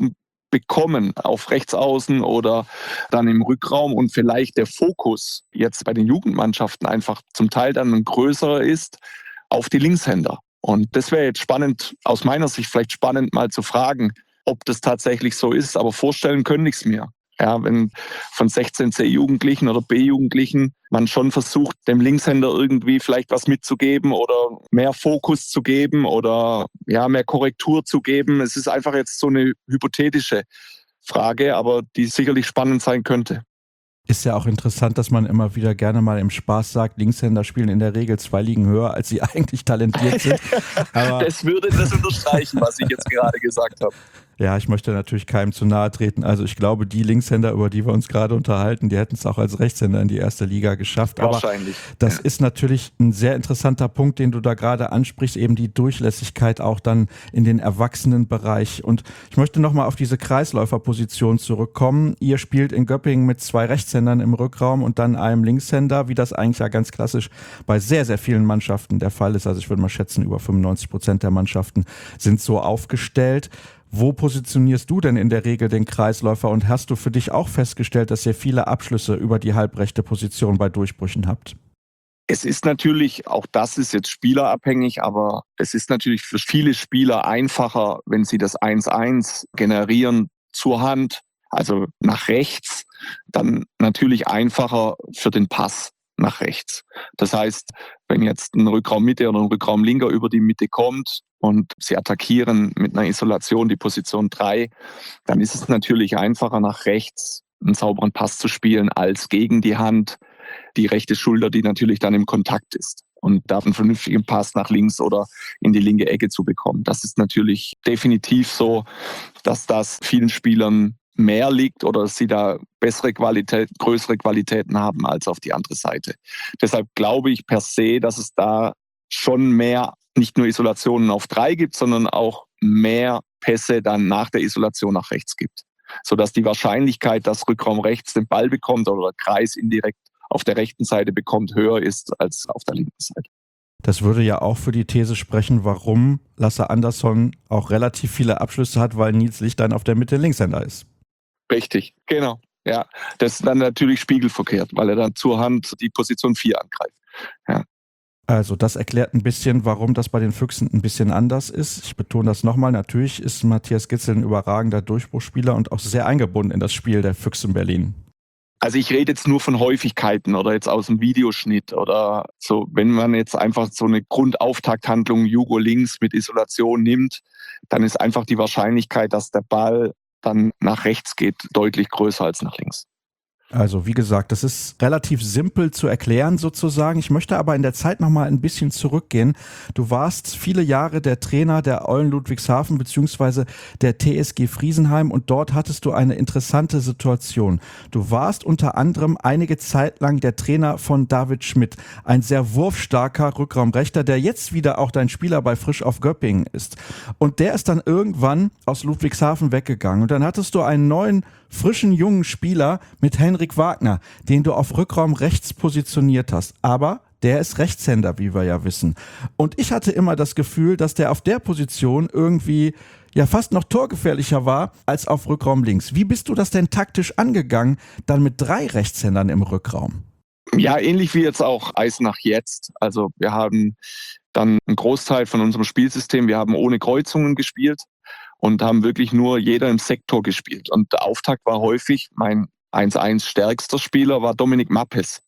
bekommen auf Rechtsaußen oder dann im Rückraum und vielleicht der Fokus jetzt bei den Jugendmannschaften einfach zum Teil dann ein größerer ist auf die Linkshänder. Und das wäre jetzt spannend, aus meiner Sicht vielleicht spannend mal zu fragen, ob das tatsächlich so ist, aber vorstellen könnte ich es mir. Ja, wenn von sechzehn C-Jugendlichen oder B-Jugendlichen man schon versucht, dem Linkshänder irgendwie vielleicht was mitzugeben oder mehr Fokus zu geben oder ja mehr Korrektur zu geben. Es ist einfach jetzt so eine hypothetische Frage, aber die sicherlich spannend sein könnte. Ist ja auch interessant, dass man immer wieder gerne mal im Spaß sagt, Linkshänder spielen in der Regel zwei Ligen höher, als sie eigentlich talentiert sind. Aber das würde das unterstreichen, was ich jetzt gerade gesagt habe. Ja, ich möchte natürlich keinem zu nahe treten. Also ich glaube, die Linkshänder, über die wir uns gerade unterhalten, die hätten es auch als Rechtshänder in die erste Liga geschafft. Wahrscheinlich. Aber das ja. ist natürlich ein sehr interessanter Punkt, den du da gerade ansprichst, eben die Durchlässigkeit auch dann in den Erwachsenenbereich. Und ich möchte nochmal auf diese Kreisläuferposition zurückkommen. Ihr spielt in Göppingen mit zwei Rechtshändern im Rückraum und dann einem Linkshänder, wie das eigentlich ja ganz klassisch bei sehr, sehr vielen Mannschaften der Fall ist. Also ich würde mal schätzen, über fünfundneunzig Prozent der Mannschaften sind so aufgestellt. Wo positionierst du denn in der Regel den Kreisläufer und hast du für dich auch festgestellt, dass ihr viele Abschlüsse über die halbrechte Position bei Durchbrüchen habt? Es ist natürlich, auch das ist jetzt spielerabhängig, aber es ist natürlich für viele Spieler einfacher, wenn sie das eins eins generieren zur Hand, also nach rechts, dann natürlich einfacher für den Pass nach rechts. Das heißt, wenn jetzt ein Rückraum Mitte oder ein Rückraum Linker über die Mitte kommt und sie attackieren mit einer Isolation die Position drei, dann ist es natürlich einfacher nach rechts einen sauberen Pass zu spielen als gegen die Hand die rechte Schulter, die natürlich dann im Kontakt ist und da einen vernünftigen Pass nach links oder in die linke Ecke zu bekommen. Das ist natürlich definitiv so, dass das vielen Spielern mehr liegt oder dass sie da bessere Qualität, größere Qualitäten haben als auf die andere Seite. Deshalb glaube ich per se, dass es da schon mehr, nicht nur Isolationen auf drei gibt, sondern auch mehr Pässe dann nach der Isolation nach rechts gibt. Sodass die Wahrscheinlichkeit, dass Rückraum rechts den Ball bekommt oder Kreis indirekt auf der rechten Seite bekommt, höher ist als auf der linken Seite. Das würde ja auch für die These sprechen, warum Lasse Andersson auch relativ viele Abschlüsse hat, weil Nils Lichtlein auf der Mitte Linkshänder ist. Richtig, genau. Ja, das ist dann natürlich spiegelverkehrt, weil er dann zur Hand die Position vier angreift. Ja. Also das erklärt ein bisschen, warum das bei den Füchsen ein bisschen anders ist. Ich betone das nochmal, natürlich ist Matthias Gitzel ein überragender Durchbruchsspieler und auch sehr eingebunden in das Spiel der Füchse in Berlin. Also ich rede jetzt nur von Häufigkeiten oder jetzt aus dem Videoschnitt oder so, wenn man jetzt einfach so eine Grundauftakthandlung Jugo links mit Isolation nimmt, dann ist einfach die Wahrscheinlichkeit, dass der Ball dann nach rechts geht, deutlich größer als nach links. Also wie gesagt, das ist relativ simpel zu erklären sozusagen. Ich möchte aber in der Zeit nochmal ein bisschen zurückgehen. Du warst viele Jahre der Trainer der Eulen Ludwigshafen beziehungsweise der T S G Friesenheim und dort hattest du eine interessante Situation. Du warst unter anderem einige Zeit lang der Trainer von David Schmidt, ein sehr wurfstarker Rückraumrechter, der jetzt wieder auch dein Spieler bei Frisch auf Göppingen ist. Und der ist dann irgendwann aus Ludwigshafen weggegangen und dann hattest du einen neuen frischen jungen Spieler mit Henrik Wagner, den du auf Rückraum rechts positioniert hast. Aber der ist Rechtshänder, wie wir ja wissen. Und ich hatte immer das Gefühl, dass der auf der Position irgendwie ja fast noch torgefährlicher war als auf Rückraum links. Wie bist du das denn taktisch angegangen, dann mit drei Rechtshändern im Rückraum? Ja, ähnlich wie jetzt auch Eisenach jetzt. Also wir haben dann einen Großteil von unserem Spielsystem, wir haben ohne Kreuzungen gespielt und haben wirklich nur jeder im Sektor gespielt. Und der Auftakt war häufig, mein eins eins stärkster Spieler war Dominik Mappes,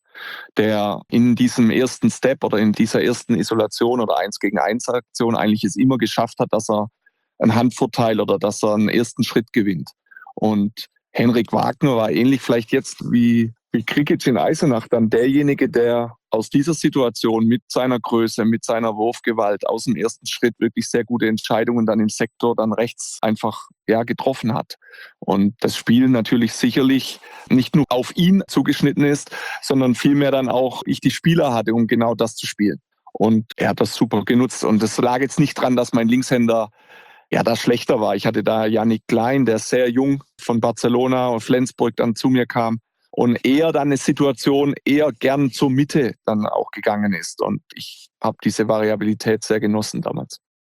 der in diesem ersten Step oder in dieser ersten Isolation oder eins gegen eins Aktion eigentlich es immer geschafft hat, dass er einen Handvorteil oder dass er einen ersten Schritt gewinnt. Und Henrik Wagner war ähnlich vielleicht jetzt wie, wie Krikic in Eisenach dann derjenige, der aus dieser Situation mit seiner Größe, mit seiner Wurfgewalt aus dem ersten Schritt wirklich sehr gute Entscheidungen dann im Sektor dann rechts einfach ja, getroffen hat. Und das Spiel natürlich sicherlich nicht nur auf ihn zugeschnitten ist, sondern vielmehr dann auch ich die Spieler hatte, um genau das zu spielen. Und er hat das super genutzt. Und das lag jetzt nicht dran, dass mein Linkshänder ja da schlechter war. Ich hatte da Yannick Klein, der sehr jung von Barcelona und Flensburg dann zu mir kam. Und eher dann eine Situation eher gern zur Mitte dann auch gegangen ist. Und ich habe diese Variabilität sehr genossen damals.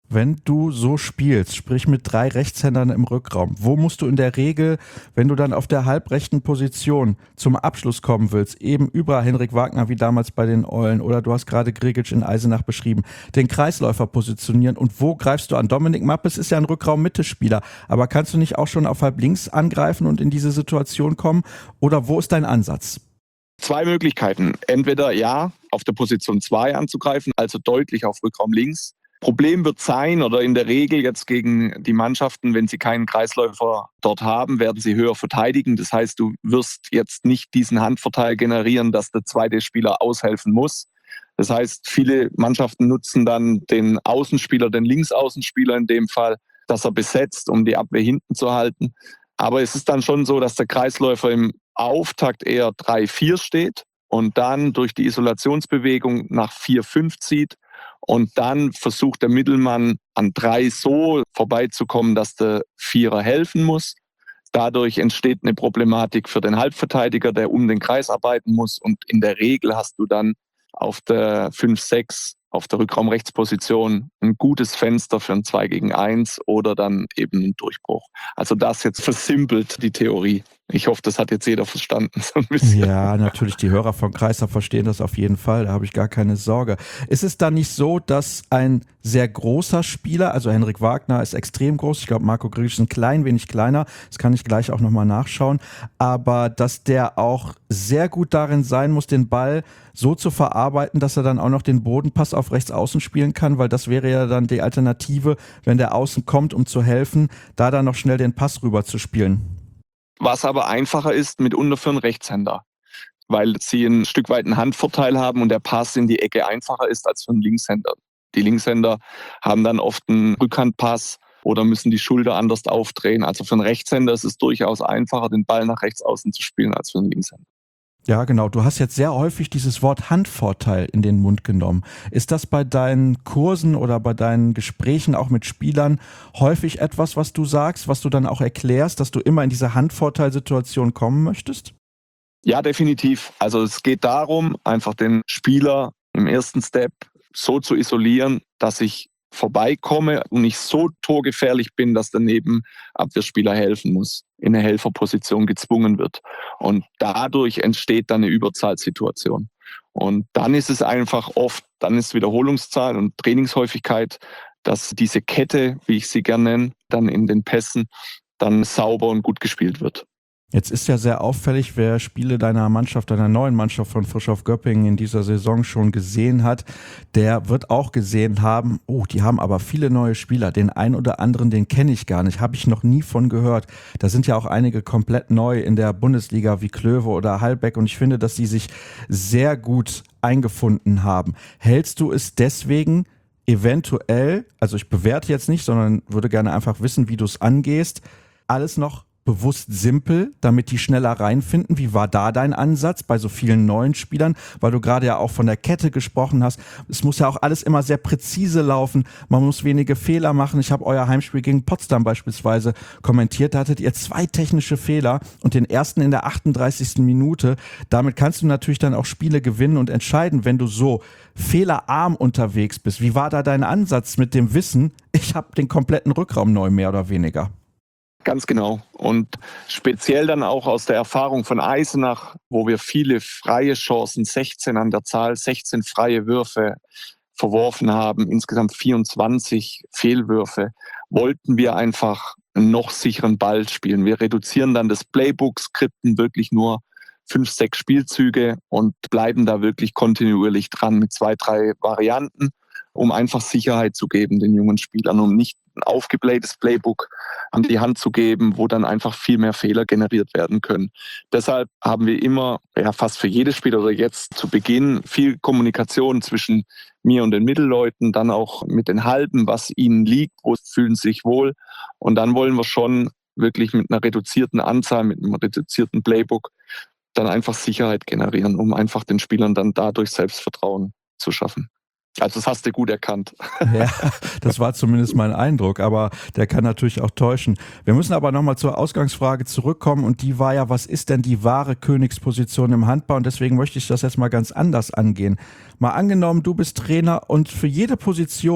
Wenn du so spielst, sprich mit drei Rechtshändern im Rückraum, wo musst du in der Regel, wenn du dann auf der halbrechten Position zum Abschluss kommen willst, eben über Henrik Wagner wie damals bei den Eulen oder du hast gerade Grigic in Eisenach beschrieben, den Kreisläufer positionieren und wo greifst du an? Dominik Mappes ist ja ein Rückraum-Mitte-Spieler, aber kannst du nicht auch schon auf halb links angreifen und in diese Situation kommen oder wo ist dein Ansatz? Zwei Möglichkeiten. Entweder ja, auf der Position zwei anzugreifen, also deutlich auf Rückraum links. Problem wird sein, oder in der Regel jetzt gegen die Mannschaften, wenn sie keinen Kreisläufer dort haben, werden sie höher verteidigen. Das heißt, du wirst jetzt nicht diesen Handvorteil generieren, dass der zweite Spieler aushelfen muss. Das heißt, viele Mannschaften nutzen dann den Außenspieler, den Linksaußenspieler in dem Fall, dass er besetzt, um die Abwehr hinten zu halten. Aber es ist dann schon so, dass der Kreisläufer im Auftakt eher drei vier steht und dann durch die Isolationsbewegung nach vier fünf zieht. Und dann versucht der Mittelmann an drei so vorbeizukommen, dass der Vierer helfen muss. Dadurch entsteht eine Problematik für den Halbverteidiger, der um den Kreis arbeiten muss. Und in der Regel hast du dann auf der fünf sechs, auf der Rückraumrechtsposition ein gutes Fenster für ein zwei gegen eins oder dann eben einen Durchbruch. Also das jetzt versimpelt die Theorie. Ich hoffe, das hat jetzt jeder verstanden. So ein bisschen. Ja, natürlich, die Hörer von Kreisab verstehen das auf jeden Fall, da habe ich gar keine Sorge. Ist es dann nicht so, dass ein sehr großer Spieler, also Henrik Wagner ist extrem groß, ich glaube Marco Grigic ist ein klein wenig kleiner, das kann ich gleich auch nochmal nachschauen, aber dass der auch sehr gut darin sein muss, den Ball so zu verarbeiten, dass er dann auch noch den Bodenpass auf rechts außen spielen kann, weil das wäre ja dann die Alternative, wenn der Außen kommt, um zu helfen, da dann noch schnell den Pass rüber zu spielen. Was aber einfacher ist mitunter für einen Rechtshänder, weil sie ein Stück weit einen Handvorteil haben und der Pass in die Ecke einfacher ist als für einen Linkshänder. Die Linkshänder haben dann oft einen Rückhandpass oder müssen die Schulter anders aufdrehen. Also für einen Rechtshänder ist es durchaus einfacher, den Ball nach rechts außen zu spielen, als für einen Linkshänder. Ja, genau. Du hast jetzt sehr häufig dieses Wort Handvorteil in den Mund genommen. Ist das bei deinen Kursen oder bei deinen Gesprächen auch mit Spielern häufig etwas, was du sagst, was du dann auch erklärst, dass du immer in diese Handvorteilsituation kommen möchtest? Ja, definitiv. Also es geht darum, einfach den Spieler im ersten Step so zu isolieren, dass ich vorbeikomme und nicht so torgefährlich bin, dass der Nebenabwehrspieler helfen muss, in eine Helferposition gezwungen wird. Und dadurch entsteht dann eine Überzahlsituation. Und dann ist es einfach oft, dann ist Wiederholungszahl und Trainingshäufigkeit, dass diese Kette, wie ich sie gerne nenne, dann in den Pässen dann sauber und gut gespielt wird. Jetzt ist ja sehr auffällig, wer Spiele deiner Mannschaft, deiner neuen Mannschaft von Frisch auf Göppingen in dieser Saison schon gesehen hat, der wird auch gesehen haben, oh, die haben aber viele neue Spieler, den einen oder anderen, den kenne ich gar nicht, habe ich noch nie von gehört. Da sind ja auch einige komplett neu in der Bundesliga wie Klöve oder Hallbeck und ich finde, dass die sich sehr gut eingefunden haben. Hältst du es deswegen eventuell, also ich bewerte jetzt nicht, sondern würde gerne einfach wissen, wie du es angehst, alles noch bewusst simpel, damit die schneller reinfinden? Wie war da dein Ansatz bei so vielen neuen Spielern? Weil du gerade ja auch von der Kette gesprochen hast. Es muss ja auch alles immer sehr präzise laufen. Man muss wenige Fehler machen. Ich habe euer Heimspiel gegen Potsdam beispielsweise kommentiert. Da hattet ihr zwei technische Fehler und den ersten in der achtunddreißigsten Minute. Damit kannst du natürlich dann auch Spiele gewinnen und entscheiden, wenn du so fehlerarm unterwegs bist. Wie war da dein Ansatz mit dem Wissen, ich habe den kompletten Rückraum neu, mehr oder weniger? Ganz genau. Und speziell dann auch aus der Erfahrung von Eisenach, wo wir viele freie Chancen, sechzehn an der Zahl, sechzehn freie Würfe verworfen haben, insgesamt vierundzwanzig Fehlwürfe, wollten wir einfach einen noch sicheren Ball spielen. Wir reduzieren dann das Playbook, skripten wirklich nur fünf, sechs Spielzüge und bleiben da wirklich kontinuierlich dran mit zwei, drei Varianten, um einfach Sicherheit zu geben den jungen Spielern, um nicht ein aufgeblähtes Playbook an die Hand zu geben, wo dann einfach viel mehr Fehler generiert werden können. Deshalb haben wir immer, ja fast für jedes Spiel oder jetzt zu Beginn, viel Kommunikation zwischen mir und den Mittelleuten, dann auch mit den Halben, was ihnen liegt, wo fühlen sie sich wohl. Und dann wollen wir schon wirklich mit einer reduzierten Anzahl, mit einem reduzierten Playbook dann einfach Sicherheit generieren, um einfach den Spielern dann dadurch Selbstvertrauen zu schaffen. Also das hast du gut erkannt. Ja, das war zumindest mein Eindruck, aber der kann natürlich auch täuschen. Wir müssen aber nochmal zur Ausgangsfrage zurückkommen und die war ja, was ist denn die wahre Königsposition im Handball? Und deswegen möchte ich das jetzt mal ganz anders angehen. Mal angenommen, du bist Trainer und für jede Position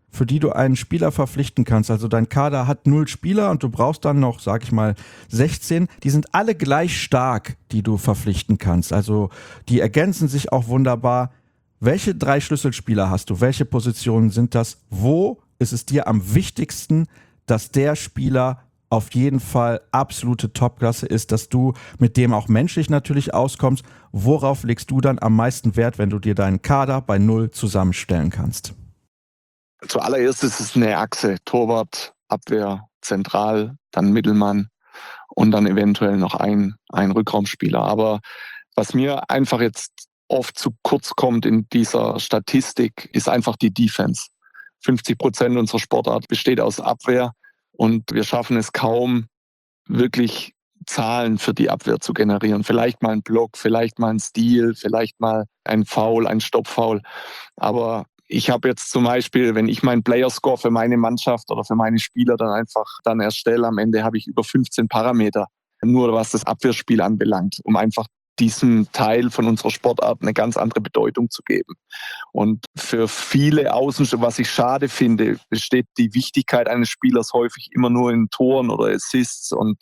für die du einen Spieler verpflichten kannst. Also dein Kader hat null Spieler und du brauchst dann noch, sag ich mal, sechzehn. Die sind alle gleich stark, die du verpflichten kannst. Also die ergänzen sich auch wunderbar. Welche drei Schlüsselspieler hast du? Welche Positionen sind das? Wo ist es dir am wichtigsten, dass der Spieler auf jeden Fall absolute Topklasse ist, dass du mit dem auch menschlich natürlich auskommst? Worauf legst du dann am meisten Wert, wenn du dir deinen Kader bei Null zusammenstellen kannst? Zuallererst ist es eine Achse, Torwart, Abwehr, Zentral, dann Mittelmann und dann eventuell noch ein, ein Rückraumspieler. Aber was mir einfach jetzt oft zu kurz kommt in dieser Statistik, ist einfach die Defense. fünfzig Prozent unserer Sportart besteht aus Abwehr und wir schaffen es kaum, wirklich Zahlen für die Abwehr zu generieren. Vielleicht mal ein Block, vielleicht mal ein Steal, vielleicht mal ein Foul, ein Stoppfoul. Aber ich habe jetzt zum Beispiel, wenn ich meinen Player-Score für meine Mannschaft oder für meine Spieler dann einfach dann erstelle, am Ende habe ich über fünfzehn Parameter, nur was das Abwehrspiel anbelangt, um einfach diesem Teil von unserer Sportart eine ganz andere Bedeutung zu geben. Und für viele Außenstehende, was ich schade finde, besteht die Wichtigkeit eines Spielers häufig immer nur in Toren oder Assists und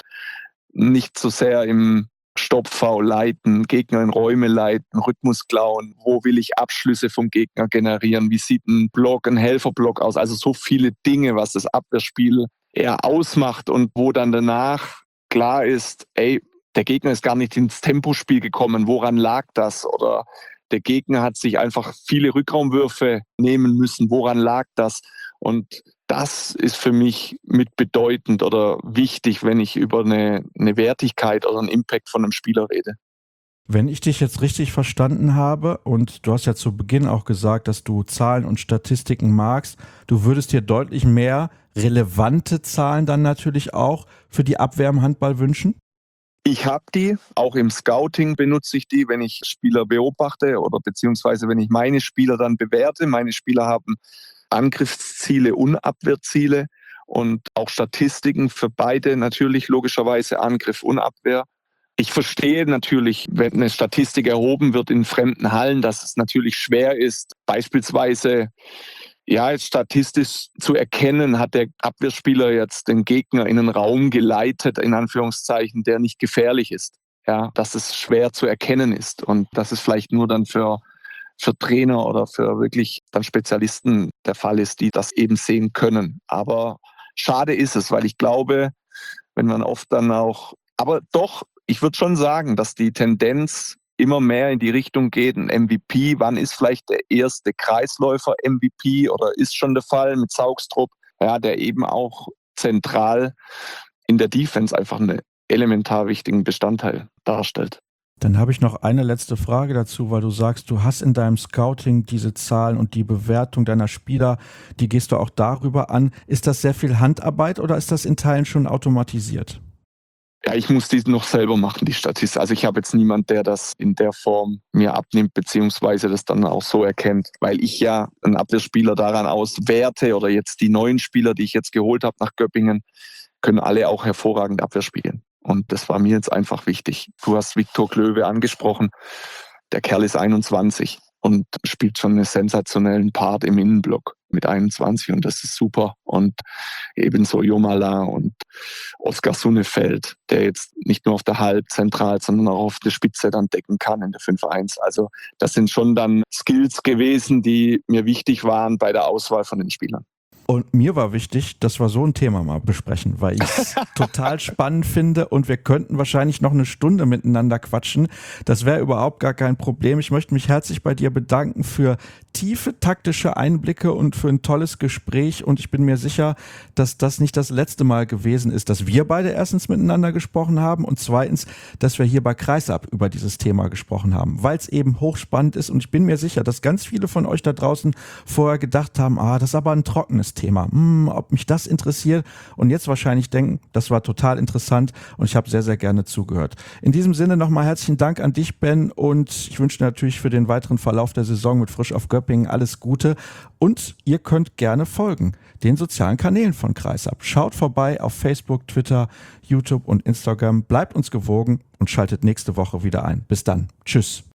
nicht so sehr im Stoppfoul leiten, Gegner in Räume leiten, Rhythmus klauen, wo will ich Abschlüsse vom Gegner generieren, wie sieht ein Block, ein Helferblock aus, also so viele Dinge, was das Abwehrspiel eher ausmacht und wo dann danach klar ist, ey, der Gegner ist gar nicht ins Tempospiel gekommen, woran lag das? Oder der Gegner hat sich einfach viele Rückraumwürfe nehmen müssen, woran lag das? Und das ist für mich mitbedeutend oder wichtig, wenn ich über eine, eine Wertigkeit oder einen Impact von einem Spieler rede. Wenn ich dich jetzt richtig verstanden habe, und du hast ja zu Beginn auch gesagt, dass du Zahlen und Statistiken magst, du würdest dir deutlich mehr relevante Zahlen dann natürlich auch für die Abwehr im Handball wünschen? Ich habe die, auch im Scouting benutze ich die, wenn ich Spieler beobachte oder beziehungsweise wenn ich meine Spieler dann bewerte. Meine Spieler haben Angriffsziele und Abwehrziele und auch Statistiken für beide natürlich logischerweise Angriff und Abwehr. Ich verstehe natürlich, wenn eine Statistik erhoben wird in fremden Hallen, dass es natürlich schwer ist, beispielsweise ja, jetzt statistisch zu erkennen, hat der Abwehrspieler jetzt den Gegner in einen Raum geleitet, in Anführungszeichen, der nicht gefährlich ist. Ja, dass es schwer zu erkennen ist und dass es vielleicht nur dann für, für Trainer oder für wirklich dann Spezialisten der Fall ist, die das eben sehen können. Aber schade ist es, weil ich glaube, wenn man oft dann auch, aber doch, ich würde schon sagen, dass die Tendenz immer mehr in die Richtung geht, ein M V P, wann ist vielleicht der erste Kreisläufer M V P oder ist schon der Fall mit Saugstrup, ja, der eben auch zentral in der Defense einfach einen elementar wichtigen Bestandteil darstellt. Dann habe ich noch eine letzte Frage dazu, weil du sagst, du hast in deinem Scouting diese Zahlen und die Bewertung deiner Spieler, die gehst du auch darüber an. Ist das sehr viel Handarbeit oder ist das in Teilen schon automatisiert? Ja, ich muss die noch selber machen, die Statistik. Also ich habe jetzt niemand, der das in der Form mir abnimmt, beziehungsweise das dann auch so erkennt, weil ich ja einen Abwehrspieler daran auswerte oder jetzt die neuen Spieler, die ich jetzt geholt habe nach Göppingen, können alle auch hervorragend Abwehr spielen. Und das war mir jetzt einfach wichtig. Du hast Viktor Klöwe angesprochen. Der Kerl ist einundzwanzig und spielt schon einen sensationellen Part im Innenblock mit einundzwanzig und das ist super. Und ebenso Jomala und Oskar Sunnefeld, der jetzt nicht nur auf der Halb zentral, sondern auch auf der Spitze dann decken kann in der fünf eins. Also das sind schon dann Skills gewesen, die mir wichtig waren bei der Auswahl von den Spielern. Und mir war wichtig, dass wir so ein Thema mal besprechen, weil ich es total spannend finde und wir könnten wahrscheinlich noch eine Stunde miteinander quatschen. Das wäre überhaupt gar kein Problem. Ich möchte mich herzlich bei dir bedanken für tiefe taktische Einblicke und für ein tolles Gespräch und ich bin mir sicher, dass das nicht das letzte Mal gewesen ist, dass wir beide erstens miteinander gesprochen haben und zweitens, dass wir hier bei Kreisab über dieses Thema gesprochen haben, weil es eben hochspannend ist und ich bin mir sicher, dass ganz viele von euch da draußen vorher gedacht haben, ah, das ist aber ein trockenes Thema, hm, ob mich das interessiert und jetzt wahrscheinlich denken, das war total interessant und ich habe sehr, sehr gerne zugehört. In diesem Sinne nochmal herzlichen Dank an dich, Ben, und ich wünsche dir natürlich für den weiteren Verlauf der Saison mit Frisch auf Göppingen alles Gute und ihr könnt gerne folgen den sozialen Kanälen von Kreisab. Schaut vorbei auf Facebook, Twitter, YouTube und Instagram, bleibt uns gewogen und schaltet nächste Woche wieder ein. Bis dann. Tschüss.